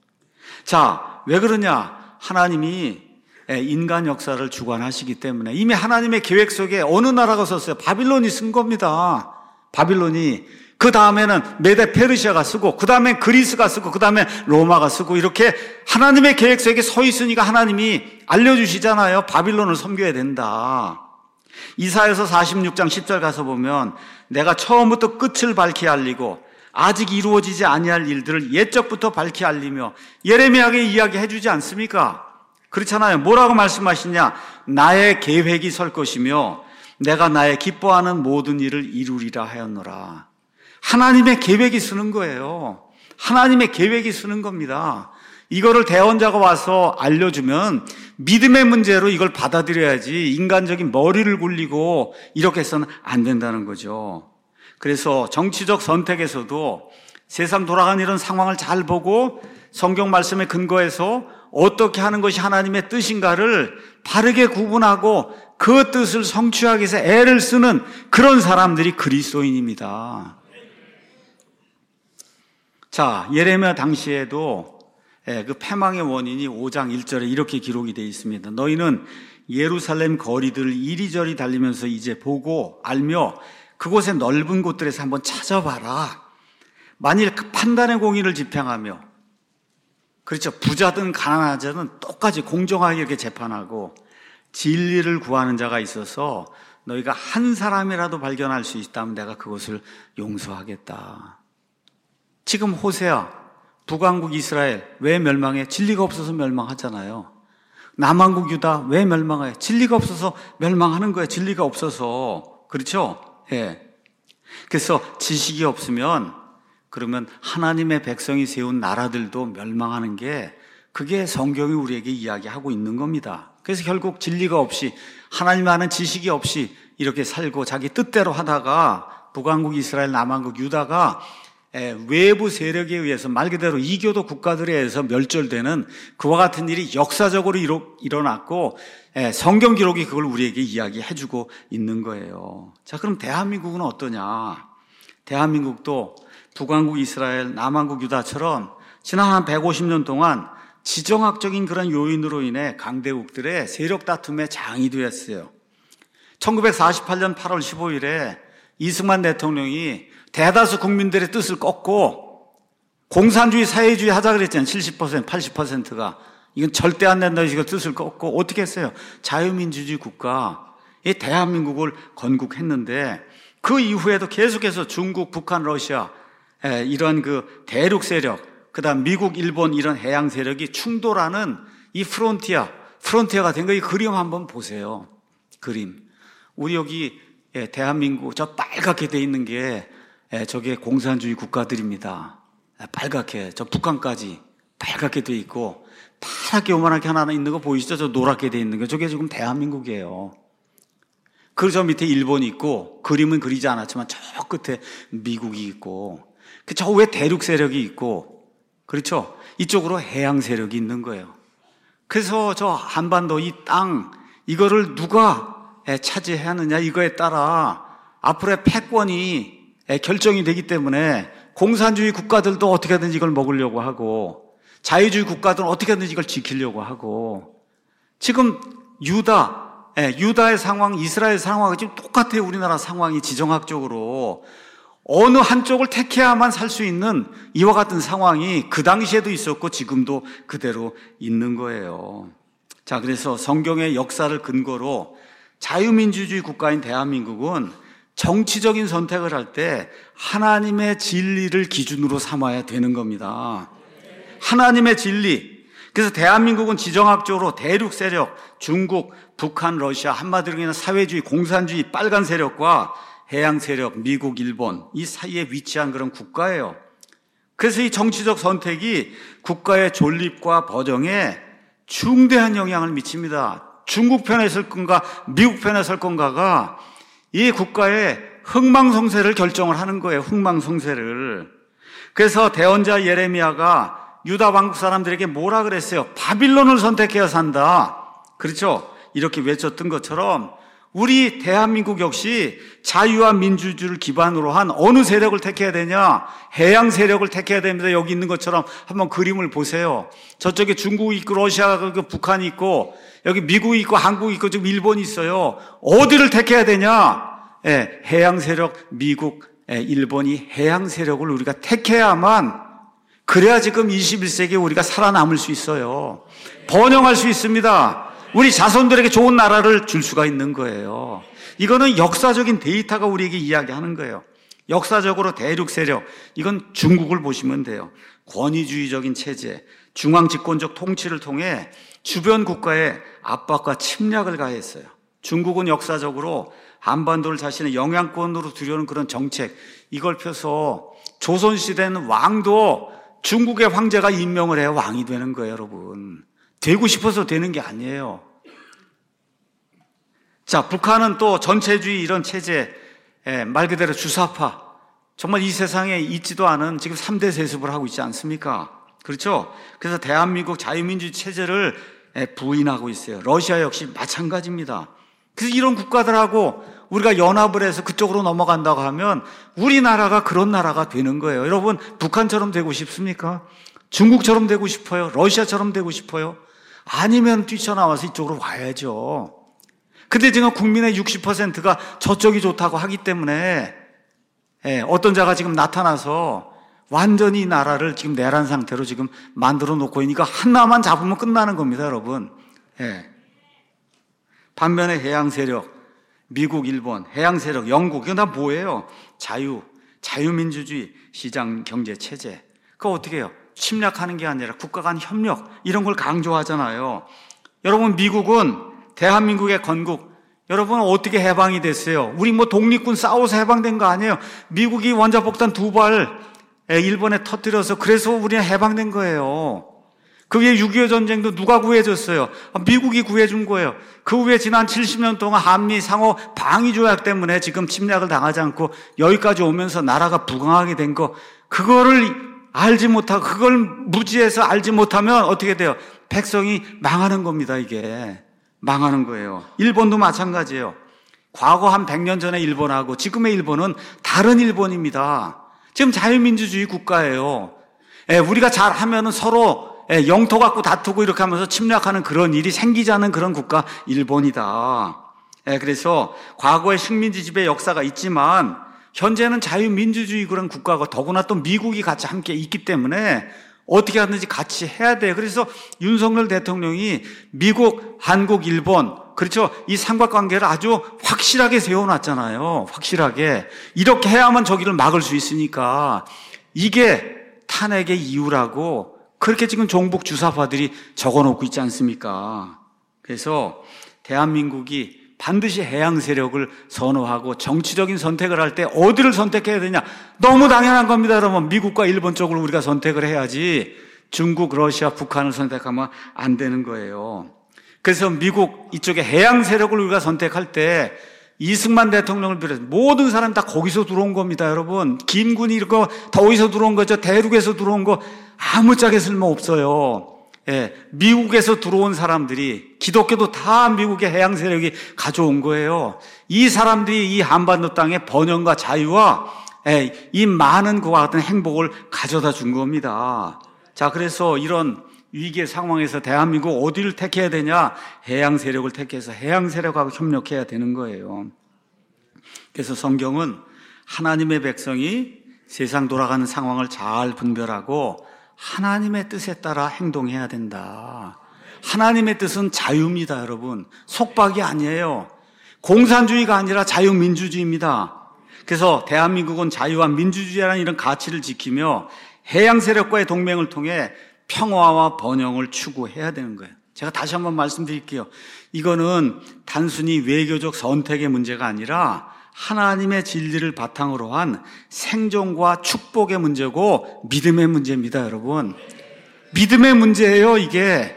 자, 왜 그러냐? 하나님이 인간 역사를 주관하시기 때문에 이미 하나님의 계획 속에 어느 나라가 썼어요? 바빌론이 쓴 겁니다. 바빌론이. 그 다음에는 메데 페르시아가 쓰고 그 다음에 그리스가 쓰고 그 다음에 로마가 쓰고 이렇게 하나님의 계획 속에 서 있으니까 하나님이 알려주시잖아요. 바빌론을 섬겨야 된다. 이사야서 사십육 장 십 절 가서 보면 내가 처음부터 끝을 밝히 알리고 아직 이루어지지 아니할 일들을 옛적부터 밝히 알리며 예레미야에게 이야기해 주지 않습니까? 그렇잖아요. 뭐라고 말씀하시냐? 나의 계획이 설 것이며 내가 나의 기뻐하는 모든 일을 이루리라 하였노라. 하나님의 계획이 쓰는 거예요. 하나님의 계획이 쓰는 겁니다. 이거를 대언자가 와서 알려주면 믿음의 문제로 이걸 받아들여야지 인간적인 머리를 굴리고 이렇게 해서는 안 된다는 거죠. 그래서 정치적 선택에서도 세상 돌아가는 이런 상황을 잘 보고 성경 말씀에 근거해서 어떻게 하는 것이 하나님의 뜻인가를 바르게 구분하고 그 뜻을 성취하기 위해서 애를 쓰는 그런 사람들이 그리스도인입니다. 자, 예레미야 당시에도 그 패망의 원인이 오 장 일 절에 이렇게 기록이 되어 있습니다. 너희는 예루살렘 거리들을 이리저리 달리면서 이제 보고 알며 그곳의 넓은 곳들에서 한번 찾아봐라. 만일 그 판단의 공의를 집행하며, 그렇죠, 부자든 가난한 자든 똑같이 공정하게 이렇게 재판하고 진리를 구하는 자가 있어서 너희가 한 사람이라도 발견할 수 있다면 내가 그것을 용서하겠다. 지금 호세아, 북왕국 이스라엘 왜 멸망해? 진리가 없어서 멸망하잖아요. 남왕국 유다 왜 멸망해? 진리가 없어서 멸망하는 거예요. 진리가 없어서. 그렇죠? 예. 그래서 지식이 없으면 그러면 하나님의 백성이 세운 나라들도 멸망하는 게 그게 성경이 우리에게 이야기하고 있는 겁니다. 그래서 결국 진리가 없이 하나님 아는 지식이 없이 이렇게 살고 자기 뜻대로 하다가 북왕국 이스라엘, 남왕국 유다가 외부 세력에 의해서 말 그대로 이교도 국가들에 의해서 멸절되는 그와 같은 일이 역사적으로 일어났고 성경 기록이 그걸 우리에게 이야기해주고 있는 거예요. 자, 그럼 대한민국은 어떠냐? 대한민국도 북왕국 이스라엘, 남왕국 유다처럼 지난 한 백오십 년 동안 지정학적인 그런 요인으로 인해 강대국들의 세력 다툼의 장이 되었어요. 천구백사십팔 년 팔월 십오일에 이승만 대통령이 대다수 국민들의 뜻을 꺾고 공산주의, 사회주의 하자 그랬잖아요. 칠십 퍼센트, 팔십 퍼센트가. 이건 절대 안 된다. 이거 뜻을 꺾고 어떻게 했어요? 자유민주주의 국가, 이 대한민국을 건국했는데 그 이후에도 계속해서 중국, 북한, 러시아 이런 그 대륙 세력, 그 다음 미국, 일본 이런 해양 세력이 충돌하는 이 프론티어, 프론티어가 된 거 이 그림 한번 보세요. 그림. 우리 여기 대한민국 저 빨갛게 돼 있는 게 저게 공산주의 국가들입니다. 빨갛게, 저 북한까지 빨갛게 돼 있고 파랗게 요만하게 하나 있는 거 보이시죠? 저 노랗게 돼 있는 거 저게 지금 대한민국이에요. 그 저 밑에 일본이 있고 그림은 그리지 않았지만 저 끝에 미국이 있고 그 저 위에 대륙 세력이 있고 그렇죠? 이쪽으로 해양 세력이 있는 거예요. 그래서 저 한반도 이 땅 이거를 누가 차지해야 하느냐 이거에 따라 앞으로의 패권이 결정이 되기 때문에 공산주의 국가들도 어떻게든지 이걸 먹으려고 하고 자유주의 국가들은 어떻게든지 이걸 지키려고 하고 지금 유다, 유다의 상황, 이스라엘 상황이 지금 똑같아요. 우리나라 상황이 지정학적으로 어느 한쪽을 택해야만 살 수 있는 이와 같은 상황이 그 당시에도 있었고 지금도 그대로 있는 거예요. 자, 그래서 성경의 역사를 근거로 자유민주주의 국가인 대한민국은 정치적인 선택을 할 때 하나님의 진리를 기준으로 삼아야 되는 겁니다. 하나님의 진리. 그래서 대한민국은 지정학적으로 대륙 세력, 중국, 북한, 러시아, 한마디로 그냥 사회주의, 공산주의, 빨간 세력과 해양 세력, 미국, 일본 이 사이에 위치한 그런 국가예요. 그래서 이 정치적 선택이 국가의 존립과 번영에 중대한 영향을 미칩니다. 중국 편에 설 건가, 미국 편에 설 건가가 이 국가의 흥망성쇠를 결정을 하는 거예요. 흥망성쇠를. 그래서 대언자 예레미야가 유다 왕국 사람들에게 뭐라 그랬어요? 바빌론을 선택해야 산다. 그렇죠? 이렇게 외쳤던 것처럼 우리 대한민국 역시 자유와 민주주의를 기반으로 한 어느 세력을 택해야 되냐? 해양 세력을 택해야 됩니다. 여기 있는 것처럼 한번 그림을 보세요. 저쪽에 중국이 있고 러시아가 있고 북한이 있고 여기 미국이 있고 한국이 있고 지금 일본이 있어요. 어디를 택해야 되냐? 예, 해양 세력, 미국, 예, 일본이 해양 세력을 우리가 택해야만 그래야 지금 이십일 세기에 우리가 살아남을 수 있어요. 번영할 수 있습니다. 우리 자손들에게 좋은 나라를 줄 수가 있는 거예요. 이거는 역사적인 데이터가 우리에게 이야기하는 거예요. 역사적으로 대륙 세력, 이건 중국을 보시면 돼요. 권위주의적인 체제, 중앙집권적 통치를 통해 주변 국가에 압박과 침략을 가했어요. 중국은 역사적으로 한반도를 자신의 영향권으로 두려는 그런 정책, 이걸 펴서 조선시대는 왕도 중국의 황제가 임명을 해야 왕이 되는 거예요, 여러분. 되고 싶어서 되는 게 아니에요. 자, 북한은 또 전체주의 이런 체제, 예, 말 그대로 주사파, 정말 이 세상에 있지도 않은 지금 삼 대 세습을 하고 있지 않습니까? 그렇죠? 그래서 대한민국 자유민주주의 체제를 부인하고 있어요. 러시아 역시 마찬가지입니다. 그래서 이런 국가들하고 우리가 연합을 해서 그쪽으로 넘어간다고 하면 우리나라가 그런 나라가 되는 거예요. 여러분, 북한처럼 되고 싶습니까? 중국처럼 되고 싶어요? 러시아처럼 되고 싶어요? 아니면 뛰쳐나와서 이쪽으로 와야죠. 근데 지금 국민의 육십 퍼센트가 저쪽이 좋다고 하기 때문에 예, 어떤 자가 지금 나타나서 완전히 이 나라를 지금 내란 상태로 지금 만들어 놓고 있으니까 하나만 잡으면 끝나는 겁니다, 여러분. 예. 반면에 해양 세력, 미국, 일본, 해양 세력, 영국, 이건 다 뭐예요? 자유, 자유민주주의, 시장 경제 체제. 그거 어떻게 해요? 침략하는 게 아니라 국가 간 협력, 이런 걸 강조하잖아요. 여러분, 미국은 대한민국의 건국, 여러분 어떻게 해방이 됐어요? 우리 뭐 독립군 싸워서 해방된 거 아니에요? 미국이 원자폭탄 두 발 일본에 터뜨려서 그래서 우리는 해방된 거예요. 그 위에 육이오 전쟁도 누가 구해줬어요? 미국이 구해준 거예요. 그 후에 지난 칠십 년 동안 한미 상호 방위 조약 때문에 지금 침략을 당하지 않고 여기까지 오면서 나라가 부강하게 된 거, 그거를 알지 못하고 그걸 무지해서 알지 못하면 어떻게 돼요? 백성이 망하는 겁니다. 이게 망하는 거예요. 일본도 마찬가지예요. 과거 한 백 년 전에 일본하고 지금의 일본은 다른 일본입니다. 지금 자유민주주의 국가예요. 예, 우리가 잘하면은 서로 예, 영토 갖고 다투고 이렇게 하면서 침략하는 그런 일이 생기지 않은 그런 국가 일본이다. 예, 그래서 과거에 식민지 지배 역사가 있지만 현재는 자유민주주의 그런 국가가 더구나 또 미국이 같이 함께 있기 때문에 어떻게 하든지 같이 해야 돼요. 그래서 윤석열 대통령이 미국, 한국, 일본, 그렇죠? 이 삼각관계를 아주 확실하게 세워놨잖아요. 확실하게. 이렇게 해야만 저기를 막을 수 있으니까 이게 탄핵의 이유라고 그렇게 지금 종북 주사파들이 적어놓고 있지 않습니까? 그래서 대한민국이 반드시 해양 세력을 선호하고 정치적인 선택을 할 때 어디를 선택해야 되냐? 너무 당연한 겁니다, 여러분. 미국과 일본 쪽을 우리가 선택을 해야지 중국, 러시아, 북한을 선택하면 안 되는 거예요. 그래서 미국 이쪽에 해양 세력을 우리가 선택할 때 이승만 대통령을 비롯해서 모든 사람 다 거기서 들어온 겁니다, 여러분. 김군이 이거 다 어디서 들어온 거죠? 대륙에서 들어온 거 아무짝에 쓸모없어요. 예, 미국에서 들어온 사람들이, 기독교도 다 미국의 해양 세력이 가져온 거예요. 이 사람들이 이 한반도 땅의 번영과 자유와 예, 이 많은 그와 같은 행복을 가져다 준 겁니다. 자, 그래서 이런 위기의 상황에서 대한민국 어디를 택해야 되냐? 해양 세력을 택해서 해양 세력하고 협력해야 되는 거예요. 그래서 성경은 하나님의 백성이 세상 돌아가는 상황을 잘 분별하고 하나님의 뜻에 따라 행동해야 된다. 하나님의 뜻은 자유입니다, 여러분. 속박이 아니에요. 공산주의가 아니라 자유민주주의입니다. 그래서 대한민국은 자유와 민주주의라는 이런 가치를 지키며 해양 세력과의 동맹을 통해 평화와 번영을 추구해야 되는 거예요. 제가 다시 한번 말씀드릴게요. 이거는 단순히 외교적 선택의 문제가 아니라 하나님의 진리를 바탕으로 한 생존과 축복의 문제고 믿음의 문제입니다, 여러분. 믿음의 문제예요, 이게.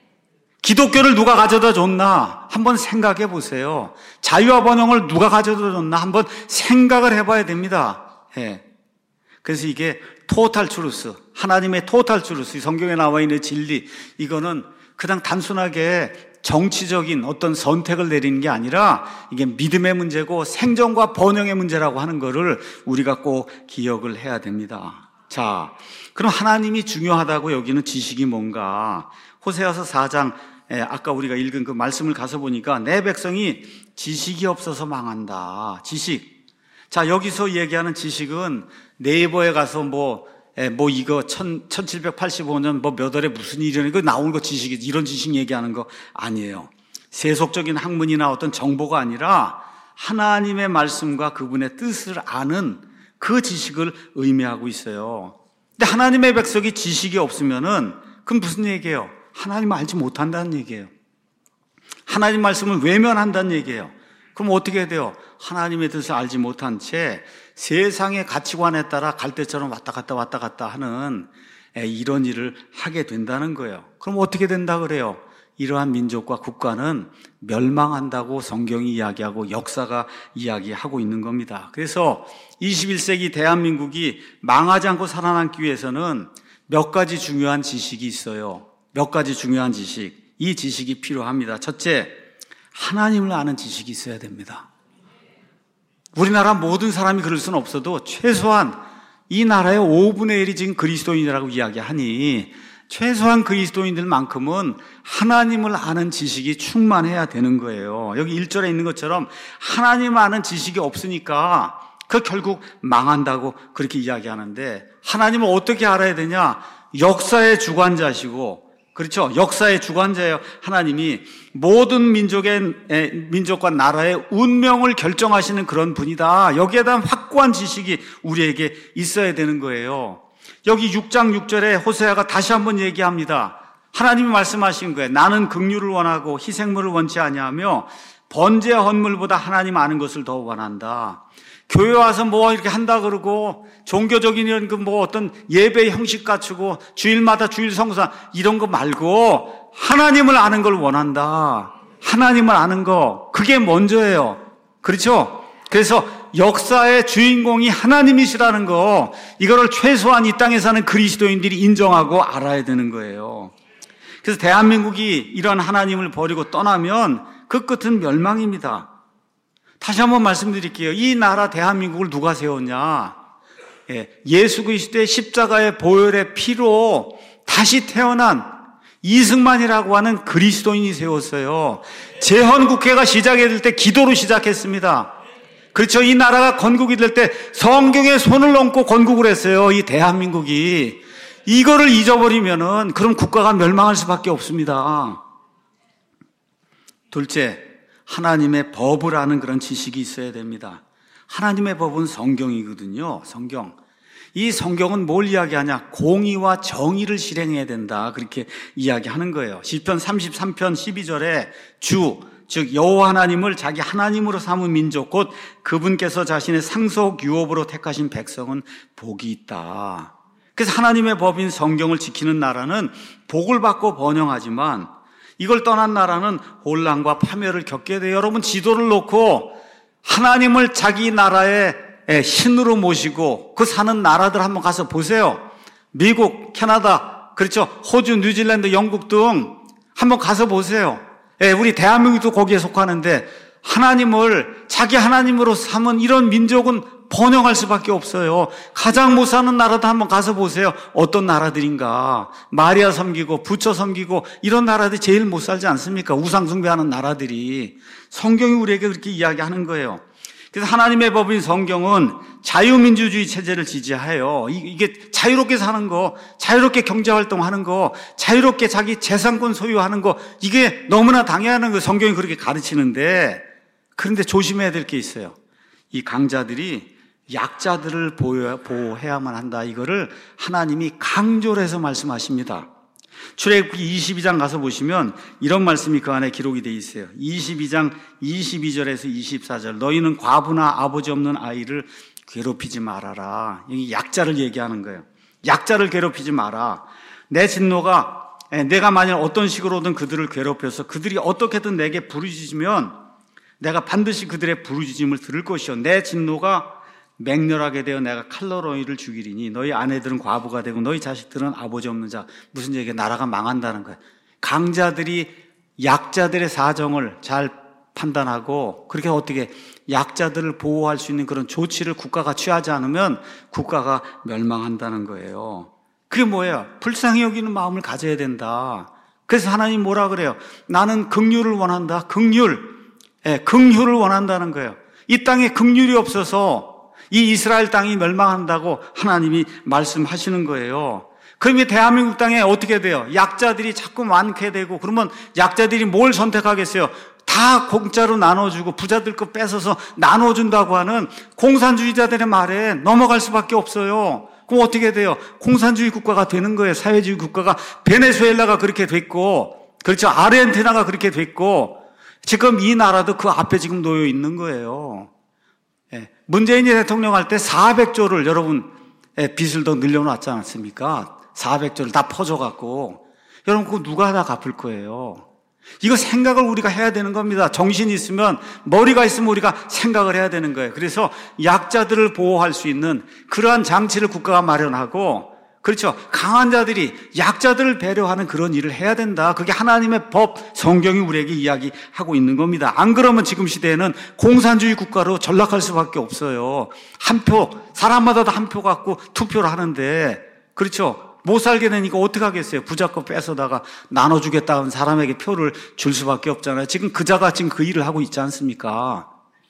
기독교를 누가 가져다 줬나? 한번 생각해 보세요. 자유와 번영을 누가 가져다 줬나? 한번 생각을 해봐야 됩니다. 예. 그래서 이게 토탈 트루스, 하나님의 토탈 트루스, 성경에 나와 있는 진리, 이거는 그냥 단순하게 정치적인 어떤 선택을 내리는 게 아니라 이게 믿음의 문제고 생존과 번영의 문제라고 하는 거를 우리가 꼭 기억을 해야 됩니다. 자, 그럼 하나님이 중요하다고 여기는 지식이 뭔가? 호세아서 사 장, 예, 아까 우리가 읽은 그 말씀을 가서 보니까 내 백성이 지식이 없어서 망한다. 지식. 자, 여기서 얘기하는 지식은 네이버에 가서 뭐 예, 뭐 이거 천칠백팔십오 년 뭐 몇 월에 무슨 일이니 이거 나온 거 지식이 이런 지식 얘기하는 거 아니에요. 세속적인 학문이나 어떤 정보가 아니라 하나님의 말씀과 그분의 뜻을 아는 그 지식을 의미하고 있어요. 근데 하나님의 백성이 지식이 없으면은 그건 무슨 얘기예요? 하나님을 알지 못한다는 얘기예요. 하나님 말씀을 외면한다는 얘기예요. 그럼 어떻게 해야 돼요? 하나님의 뜻을 알지 못한 채 세상의 가치관에 따라 갈대처럼 왔다 갔다 왔다 갔다 하는 이런 일을 하게 된다는 거예요. 그럼 어떻게 된다 그래요? 이러한 민족과 국가는 멸망한다고 성경이 이야기하고 역사가 이야기하고 있는 겁니다. 그래서 이십일 세기 대한민국이 망하지 않고 살아남기 위해서는 몇 가지 중요한 지식이 있어요. 몇 가지 중요한 지식. 이 지식이 필요합니다. 첫째, 하나님을 아는 지식이 있어야 됩니다. 우리나라 모든 사람이 그럴 수는 없어도 최소한 이 나라의 오분의 일이 지금 그리스도인이라고 이야기하니 최소한 그리스도인들만큼은 하나님을 아는 지식이 충만해야 되는 거예요. 여기 일 절에 있는 것처럼 하나님을 아는 지식이 없으니까 그 결국 망한다고 그렇게 이야기하는데, 하나님을 어떻게 알아야 되냐? 역사의 주관자시고, 그렇죠? 역사의 주관자예요. 하나님이 모든 민족의, 민족과 나라의 운명을 결정하시는 그런 분이다. 여기에 대한 확고한 지식이 우리에게 있어야 되는 거예요. 여기 육 장 육 절에 호세아가 다시 한번 얘기합니다. 하나님이 말씀하신 거예요. 나는 긍휼을 원하고 희생물을 원치 아니하며 번제와 헌물보다 하나님 아는 것을 더 원한다. 교회 와서 뭐 이렇게 한다 그러고 종교적인 이런 그 뭐 어떤 예배 형식 갖추고 주일마다 주일 성사 이런 거 말고 하나님을 아는 걸 원한다. 하나님을 아는 거, 그게 먼저예요. 그렇죠? 그래서 역사의 주인공이 하나님이시라는 거, 이거를 최소한 이 땅에 사는 그리스도인들이 인정하고 알아야 되는 거예요. 그래서 대한민국이 이런 하나님을 버리고 떠나면 그 끝은 멸망입니다. 다시 한번 말씀드릴게요. 이 나라 대한민국을 누가 세웠냐? 예, 예수 그리스도의 십자가의 보혈의 피로 다시 태어난 이승만이라고 하는 그리스도인이 세웠어요. 재헌국회가 시작이 될 때 기도로 시작했습니다. 그렇죠. 이 나라가 건국이 될 때 성경에 손을 얹고 건국을 했어요. 이 대한민국이. 이거를 잊어버리면은 그럼 국가가 멸망할 수밖에 없습니다. 둘째, 하나님의 법을 아는 그런 지식이 있어야 됩니다. 하나님의 법은 성경이거든요. 성경. 이 성경은 뭘 이야기하냐? 공의와 정의를 실행해야 된다. 그렇게 이야기하는 거예요. 시편 삼십삼 편 십이 절에 주, 즉 여호와 하나님을 자기 하나님으로 삼은 민족, 곧 그분께서 자신의 상속 유업으로 택하신 백성은 복이 있다. 그래서 하나님의 법인 성경을 지키는 나라는 복을 받고 번영하지만, 이걸 떠난 나라는 혼란과 파멸을 겪게 돼요. 여러분, 지도를 놓고 하나님을 자기 나라의 신으로 모시고 그 사는 나라들 한번 가서 보세요. 미국, 캐나다, 그렇죠? 호주, 뉴질랜드, 영국 등 한번 가서 보세요. 예, 우리 대한민국도 거기에 속하는데 하나님을 자기 하나님으로 삼은 이런 민족은 번영할 수밖에 없어요. 가장 못 사는 나라도 한번 가서 보세요. 어떤 나라들인가. 마리아 섬기고 부처 섬기고 이런 나라들이 제일 못 살지 않습니까? 우상 숭배하는 나라들이. 성경이 우리에게 그렇게 이야기하는 거예요. 그래서 하나님의 법인 성경은 자유민주주의 체제를 지지해요. 이게 자유롭게 사는 거, 자유롭게 경제활동하는 거, 자유롭게 자기 재산권 소유하는 거, 이게 너무나 당연한 거 성경이 그렇게 가르치는데, 그런데 조심해야 될 게 있어요. 이 강자들이 약자들을 보호해야만 한다. 이거를 하나님이 강조를 해서 말씀하십니다. 출애굽기 이십이 장 가서 보시면 이런 말씀이 그 안에 기록이 되어 있어요. 이십이 장 이십이 절에서 이십사 절. 너희는 과부나 아버지 없는 아이를 괴롭히지 말아라. 여기 약자를 얘기하는 거예요. 약자를 괴롭히지 마라. 내 진노가, 내가 만약 어떤 식으로든 그들을 괴롭혀서 그들이 어떻게든 내게 부르짖으면 내가 반드시 그들의 부르짖음을 들을 것이요. 내 진노가 맹렬하게 되어 내가 칼로 너희를 죽이리니 너희 아내들은 과부가 되고 너희 자식들은 아버지 없는 자. 무슨 얘기야? 나라가 망한다는 거예요. 강자들이 약자들의 사정을 잘 판단하고 그렇게 어떻게 약자들을 보호할 수 있는 그런 조치를 국가가 취하지 않으면 국가가 멸망한다는 거예요. 그게 뭐예요? 불쌍히 여기는 마음을 가져야 된다. 그래서 하나님 뭐라 그래요? 나는 긍휼을 원한다. 긍휼. 예, 긍휼을 원한다는 거예요. 이 땅에 긍휼이 없어서 이 이스라엘 땅이 멸망한다고 하나님이 말씀하시는 거예요. 그러면 대한민국 땅에 어떻게 돼요? 약자들이 자꾸 많게 되고, 그러면 약자들이 뭘 선택하겠어요? 다 공짜로 나눠주고 부자들 거 뺏어서 나눠준다고 하는 공산주의자들의 말에 넘어갈 수밖에 없어요. 그럼 어떻게 돼요? 공산주의 국가가 되는 거예요. 사회주의 국가가. 베네수엘라가 그렇게 됐고, 그렇죠? 아르헨티나가 그렇게 됐고, 지금 이 나라도 그 앞에 지금 놓여 있는 거예요. 문재인이 대통령 할 때 사백 조를 여러분 빚을 더 늘려놨지 않습니까? 사백 조를 다 퍼져갖고. 여러분, 그거 누가 다 갚을 거예요? 이거 생각을 우리가 해야 되는 겁니다. 정신이 있으면, 머리가 있으면 우리가 생각을 해야 되는 거예요. 그래서 약자들을 보호할 수 있는 그러한 장치를 국가가 마련하고, 그렇죠. 강한 자들이 약자들을 배려하는 그런 일을 해야 된다. 그게 하나님의 법, 성경이 우리에게 이야기하고 있는 겁니다. 안 그러면 지금 시대에는 공산주의 국가로 전락할 수밖에 없어요. 한 표, 사람마다 다 한 표 갖고 투표를 하는데, 그렇죠. 못 살게 되니까 어떻게 하겠어요? 부자 거 뺏어다가 나눠주겠다는 사람에게 표를 줄 수밖에 없잖아요. 지금 그자가 지금 그 일을 하고 있지 않습니까?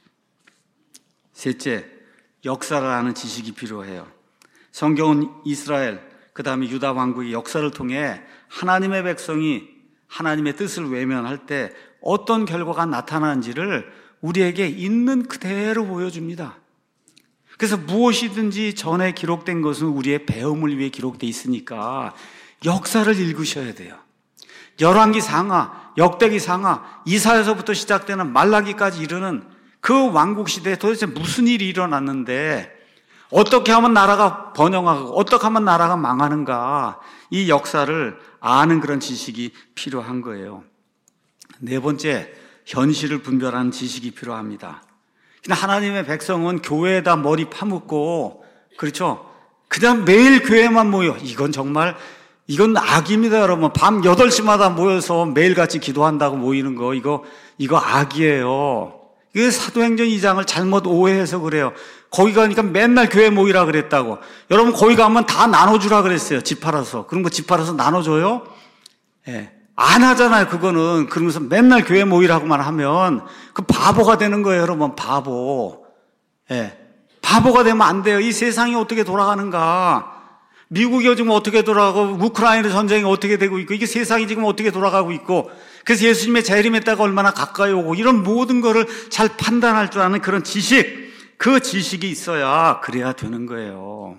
셋째, 역사를 아는 지식이 필요해요. 성경은 이스라엘, 그 다음에 유다 왕국의 역사를 통해 하나님의 백성이 하나님의 뜻을 외면할 때 어떤 결과가 나타나는지를 우리에게 있는 그대로 보여줍니다. 그래서 무엇이든지 전에 기록된 것은 우리의 배움을 위해 기록되어 있으니까 역사를 읽으셔야 돼요. 열왕기 상하, 역대기 상하, 이사야서부터 시작되는 말라기까지 이르는 그 왕국 시대에 도대체 무슨 일이 일어났는데 어떻게 하면 나라가 번영하고 어떻게 하면 나라가 망하는가, 이 역사를 아는 그런 지식이 필요한 거예요. 네 번째, 현실을 분별하는 지식이 필요합니다. 하나님의 백성은 교회에다 머리 파묻고, 그렇죠? 그냥 매일 교회만 모여. 이건 정말, 이건 악입니다, 여러분. 밤 여덟 시마다 모여서 매일같이 기도한다고 모이는 거, 이거, 이거 악이에요. 이게 사도행전 이 장을 잘못 오해해서 그래요. 거기 가니까 맨날 교회 모이라 그랬다고. 여러분, 거기 가면 다 나눠주라 그랬어요. 집 팔아서. 그런 거 집 팔아서 나눠줘요? 예. 네. 안 하잖아요, 그거는. 그러면서 맨날 교회 모이라고만 하면 그 바보가 되는 거예요, 여러분. 바보. 예. 네. 바보가 되면 안 돼요. 이 세상이 어떻게 돌아가는가. 미국이 요즘 어떻게 돌아가고, 우크라이나 전쟁이 어떻게 되고 있고, 이게 세상이 지금 어떻게 돌아가고 있고, 그래서 예수님의 재림했다가 얼마나 가까이 오고, 이런 모든 거를 잘 판단할 줄 아는 그런 지식, 그 지식이 있어야 그래야 되는 거예요.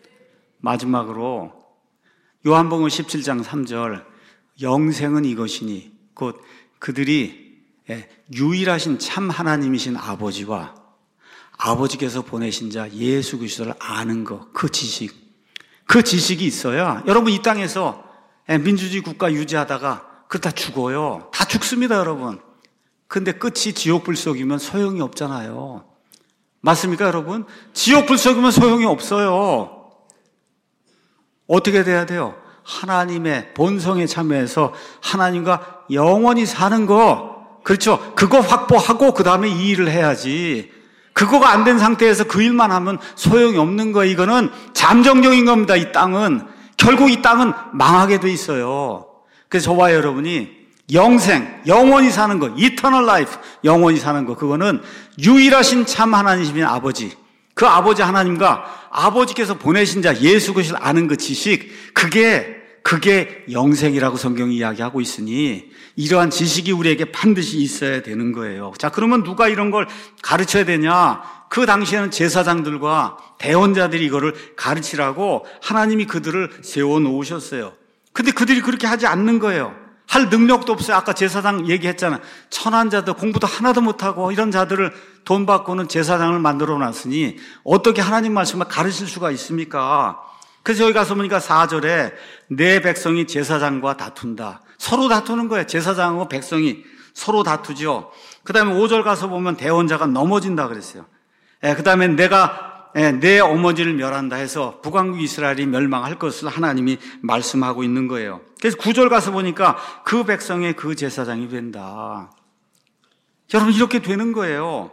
마지막으로 요한복음 십칠 장 삼 절, 영생은 이것이니 곧 그들이 유일하신 참 하나님이신 아버지와 아버지께서 보내신 자 예수 그리스도를 아는 것, 그 지식, 그 지식이 있어야 여러분 이 땅에서 민주주의 국가 유지하다가 그러다 죽어요. 다 죽습니다, 여러분. 근데 끝이 지옥 불속이면 소용이 없잖아요. 맞습니까, 여러분? 지옥 불속이면 소용이 없어요. 어떻게 돼야 돼요? 하나님의 본성에 참여해서 하나님과 영원히 사는 거, 그렇죠? 그거 확보하고 그 다음에 이 일을 해야지. 그거가 안 된 상태에서 그 일만 하면 소용이 없는 거예요. 이거는 잠정적인 겁니다. 이 땅은. 결국 이 땅은 망하게 돼 있어요. 그래서 저와 여러분이 영생, 영원히 사는 거, eternal life, 영원히 사는 거, 그거는 유일하신 참 하나님이신 아버지, 그 아버지 하나님과 아버지께서 보내신 자 예수 그리스도를 아는 그 지식, 그게 그게 영생이라고 성경이 이야기하고 있으니 이러한 지식이 우리에게 반드시 있어야 되는 거예요. 자, 그러면 누가 이런 걸 가르쳐야 되냐? 그 당시에는 제사장들과 대언자들이 이거를 가르치라고 하나님이 그들을 세워놓으셨어요. 근데 그들이 그렇게 하지 않는 거예요. 할 능력도 없어요. 아까 제사장 얘기했잖아. 천한 자들, 공부도 하나도 못하고 이런 자들을 돈 받고는 제사장을 만들어 놨으니 어떻게 하나님 말씀을 가르칠 수가 있습니까? 그래서 여기 가서 보니까 사 절에 내 백성이 제사장과 다툰다. 서로 다투는 거예요. 제사장하고 백성이 서로 다투죠. 그 다음에 오 절 가서 보면 대언자가 넘어진다 그랬어요. 예, 그 다음에 내가 예, 내 어머니를 멸한다 해서 북왕국 이스라엘이 멸망할 것을 하나님이 말씀하고 있는 거예요. 그래서 구 절 가서 보니까 그 백성의 그 제사장이 된다. 여러분, 이렇게 되는 거예요.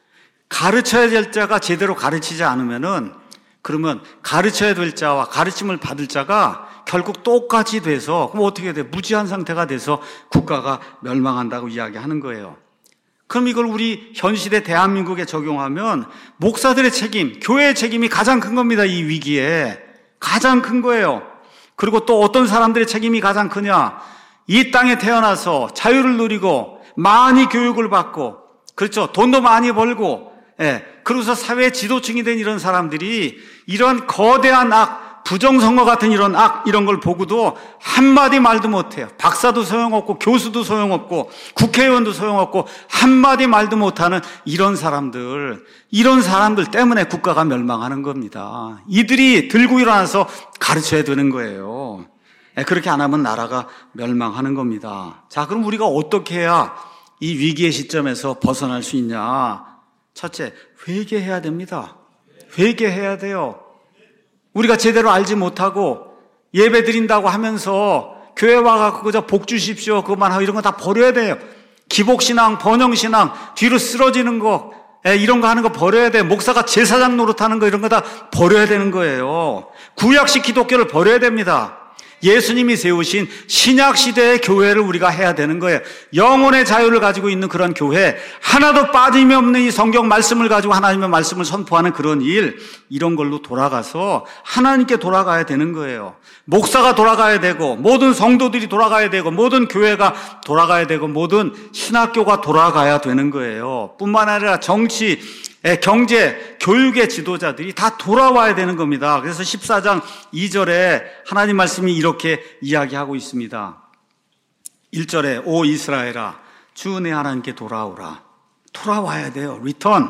가르쳐야 될 자가 제대로 가르치지 않으면은, 그러면 가르쳐야 될 자와 가르침을 받을 자가 결국 똑같이 돼서, 그럼 어떻게 돼? 무지한 상태가 돼서 국가가 멸망한다고 이야기하는 거예요. 그럼 이걸 우리 현 시대 대한민국에 적용하면 목사들의 책임, 교회의 책임이 가장 큰 겁니다. 이 위기에. 가장 큰 거예요. 그리고 또 어떤 사람들의 책임이 가장 크냐? 이 땅에 태어나서 자유를 누리고 많이 교육을 받고, 그렇죠? 돈도 많이 벌고, 예. 그러고서 사회 지도층이 된 이런 사람들이 이런 거대한 악, 부정선거 같은 이런 악, 이런 걸 보고도 한마디 말도 못해요. 박사도 소용없고 교수도 소용없고 국회의원도 소용없고 한마디 말도 못하는 이런 사람들, 이런 사람들 때문에 국가가 멸망하는 겁니다. 이들이 들고 일어나서 가르쳐야 되는 거예요. 그렇게 안 하면 나라가 멸망하는 겁니다. 자, 그럼 우리가 어떻게 해야 이 위기의 시점에서 벗어날 수 있냐? 첫째, 회개해야 됩니다. 회개해야 돼요. 우리가 제대로 알지 못하고 예배 드린다고 하면서 교회 와갖고 그저 복 주십시오 그것만 하고 이런 거 다 버려야 돼요. 기복신앙, 번영신앙, 뒤로 쓰러지는 거, 이런 거 하는 거 버려야 돼요. 목사가 제사장 노릇하는 거 이런 거 다 버려야 되는 거예요. 구약식 기독교를 버려야 됩니다. 예수님이 세우신 신약시대의 교회를 우리가 해야 되는 거예요. 영혼의 자유를 가지고 있는 그런 교회, 하나도 빠짐이 없는 이 성경 말씀을 가지고 하나님의 말씀을 선포하는 그런 일, 이런 걸로 돌아가서 하나님께 돌아가야 되는 거예요. 목사가 돌아가야 되고 모든 성도들이 돌아가야 되고 모든 교회가 돌아가야 되고 모든 신학교가 돌아가야 되는 거예요. 뿐만 아니라 정치, 경제, 교육의 지도자들이 다 돌아와야 되는 겁니다. 그래서 십사 장 이 절에 하나님 말씀이 이렇게 이야기하고 있습니다. 일 절에 오 이스라엘아 주 내 하나님께 돌아오라. 돌아와야 돼요. 리턴.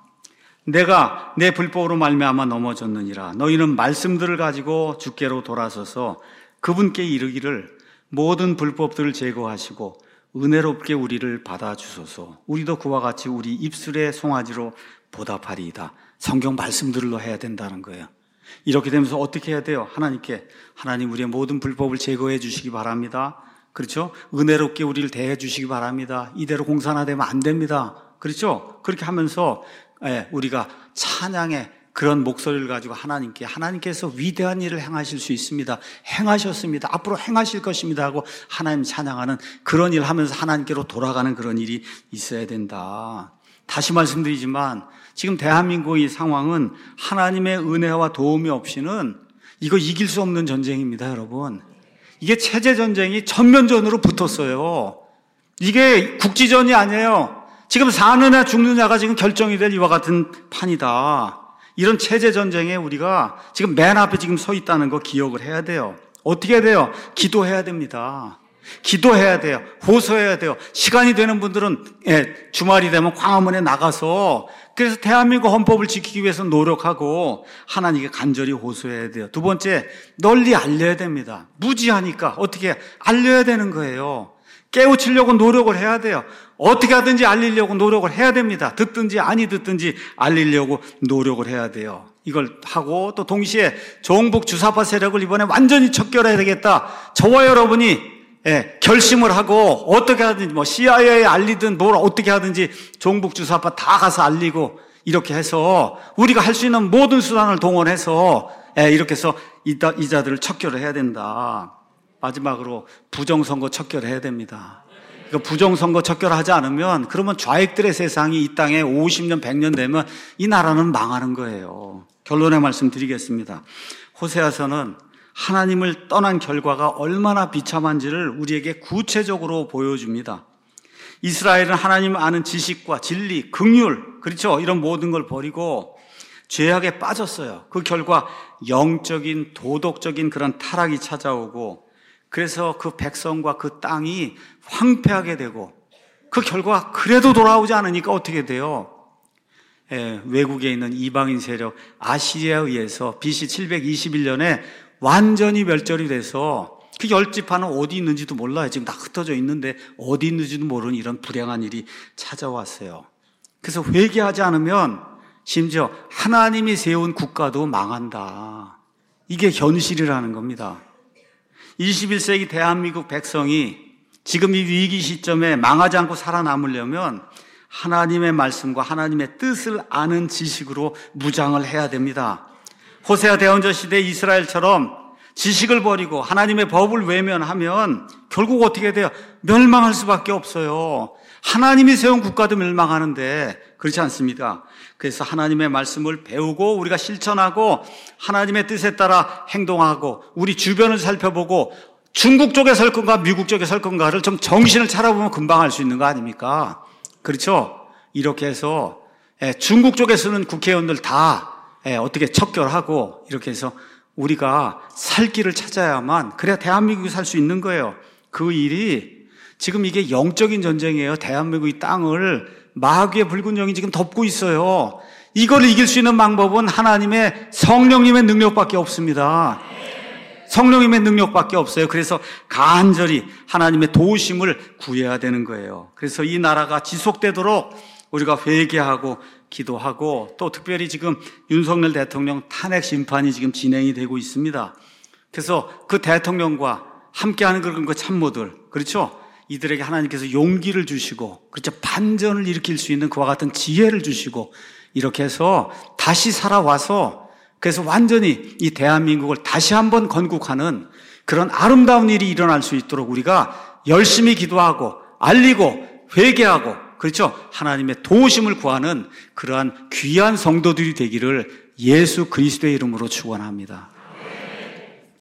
내가 내 불법으로 말미암아 넘어졌느니라. 너희는 말씀들을 가지고 주께로 돌아서서 그분께 이르기를 모든 불법들을 제거하시고 은혜롭게 우리를 받아주소서. 우리도 그와 같이 우리 입술의 송아지로 보답하리이다. 성경 말씀들로 해야 된다는 거예요. 이렇게 되면서 어떻게 해야 돼요? 하나님께 하나님 우리의 모든 불법을 제거해 주시기 바랍니다. 그렇죠? 은혜롭게 우리를 대해 주시기 바랍니다. 이대로 공산화되면 안 됩니다. 그렇죠? 그렇게 하면서 우리가 찬양의 그런 목소리를 가지고 하나님께 하나님께서 위대한 일을 행하실 수 있습니다. 행하셨습니다. 앞으로 행하실 것입니다 하고 하나님 찬양하는 그런 일을 하면서 하나님께로 돌아가는 그런 일이 있어야 된다. 다시 말씀드리지만 지금 대한민국의 상황은 하나님의 은혜와 도움이 없이는 이거 이길 수 없는 전쟁입니다, 여러분. 이게 체제전쟁이 전면전으로 붙었어요. 이게 국지전이 아니에요. 지금 사느냐 죽느냐가 지금 결정이 될 이와 같은 판이다. 이런 체제전쟁에 우리가 지금 맨 앞에 지금 서 있다는 거 기억을 해야 돼요. 어떻게 해야 돼요? 기도해야 됩니다. 기도해야 돼요. 호소해야 돼요. 시간이 되는 분들은 예, 주말이 되면 광화문에 나가서 그래서 대한민국 헌법을 지키기 위해서 노력하고 하나님께 간절히 호소해야 돼요. 두 번째, 널리 알려야 됩니다. 무지하니까 어떻게 알려야 되는 거예요. 깨우치려고 노력을 해야 돼요. 어떻게 하든지 알리려고 노력을 해야 됩니다. 듣든지 아니 듣든지 알리려고 노력을 해야 돼요. 이걸 하고 또 동시에 종북 주사파 세력을 이번에 완전히 척결해야 되겠다. 저와 여러분이 예, 결심을 하고 어떻게 하든지 뭐 씨아이에이에 알리든 뭘 어떻게 하든지 종북 주사파 다 가서 알리고 이렇게 해서 우리가 할 수 있는 모든 수단을 동원해서 예, 이렇게 해서 이자, 이자들을 척결을 해야 된다. 마지막으로 부정선거 척결해야 됩니다. 그러니까 부정선거 척결하지 않으면 그러면 좌익들의 세상이 이 땅에 오십 년, 백 년 되면 이 나라는 망하는 거예요. 결론의 말씀 드리겠습니다. 호세아서는 하나님을 떠난 결과가 얼마나 비참한지를 우리에게 구체적으로 보여줍니다. 이스라엘은 하나님을 아는 지식과 진리, 긍휼, 그렇죠? 이런 모든 걸 버리고 죄악에 빠졌어요. 그 결과 영적인, 도덕적인 그런 타락이 찾아오고 그래서 그 백성과 그 땅이 황폐하게 되고 그 결과 그래도 돌아오지 않으니까 어떻게 돼요? 예, 외국에 있는 이방인 세력 아시리아에 의해서 비씨 칠백이십일 년에 완전히 멸절이 돼서 그 열 지파는 어디 있는지도 몰라요. 지금 다 흩어져 있는데 어디 있는지도 모르는 이런 불행한 일이 찾아왔어요. 그래서 회개하지 않으면 심지어 하나님이 세운 국가도 망한다. 이게 현실이라는 겁니다. 이십일 세기 대한민국 백성이 지금 이 위기 시점에 망하지 않고 살아남으려면 하나님의 말씀과 하나님의 뜻을 아는 지식으로 무장을 해야 됩니다. 호세아 대원저 시대 이스라엘처럼 지식을 버리고 하나님의 법을 외면하면 결국 어떻게 돼요? 멸망할 수밖에 없어요. 하나님이 세운 국가도 멸망하는데 그렇지 않습니까? 그래서 하나님의 말씀을 배우고 우리가 실천하고 하나님의 뜻에 따라 행동하고 우리 주변을 살펴보고 중국 쪽에 설 건가 미국 쪽에 설 건가를 좀 정신을 차려보면 금방 알 수 있는 거 아닙니까? 그렇죠? 이렇게 해서 중국 쪽에 쓰는 국회의원들 다 어떻게 척결하고 이렇게 해서 우리가 살 길을 찾아야만, 그래야 대한민국이 살 수 있는 거예요. 그 일이 지금 이게 영적인 전쟁이에요. 대한민국의 땅을 마귀의 붉은 영이 지금 덮고 있어요. 이걸 이길 수 있는 방법은 하나님의 성령님의 능력밖에 없습니다. 성령님의 능력밖에 없어요. 그래서 간절히 하나님의 도우심을 구해야 되는 거예요. 그래서 이 나라가 지속되도록 우리가 회개하고 기도하고, 또 특별히 지금 윤석열 대통령 탄핵 심판이 지금 진행이 되고 있습니다. 그래서 그 대통령과 함께하는 그런 그 참모들, 그렇죠? 이들에게 하나님께서 용기를 주시고, 그렇죠? 반전을 일으킬 수 있는 그와 같은 지혜를 주시고, 이렇게 해서 다시 살아와서, 그래서 완전히 이 대한민국을 다시 한번 건국하는 그런 아름다운 일이 일어날 수 있도록 우리가 열심히 기도하고 알리고 회개하고, 그렇죠? 하나님의 도우심을 구하는 그러한 귀한 성도들이 되기를 예수 그리스도의 이름으로 축원합니다.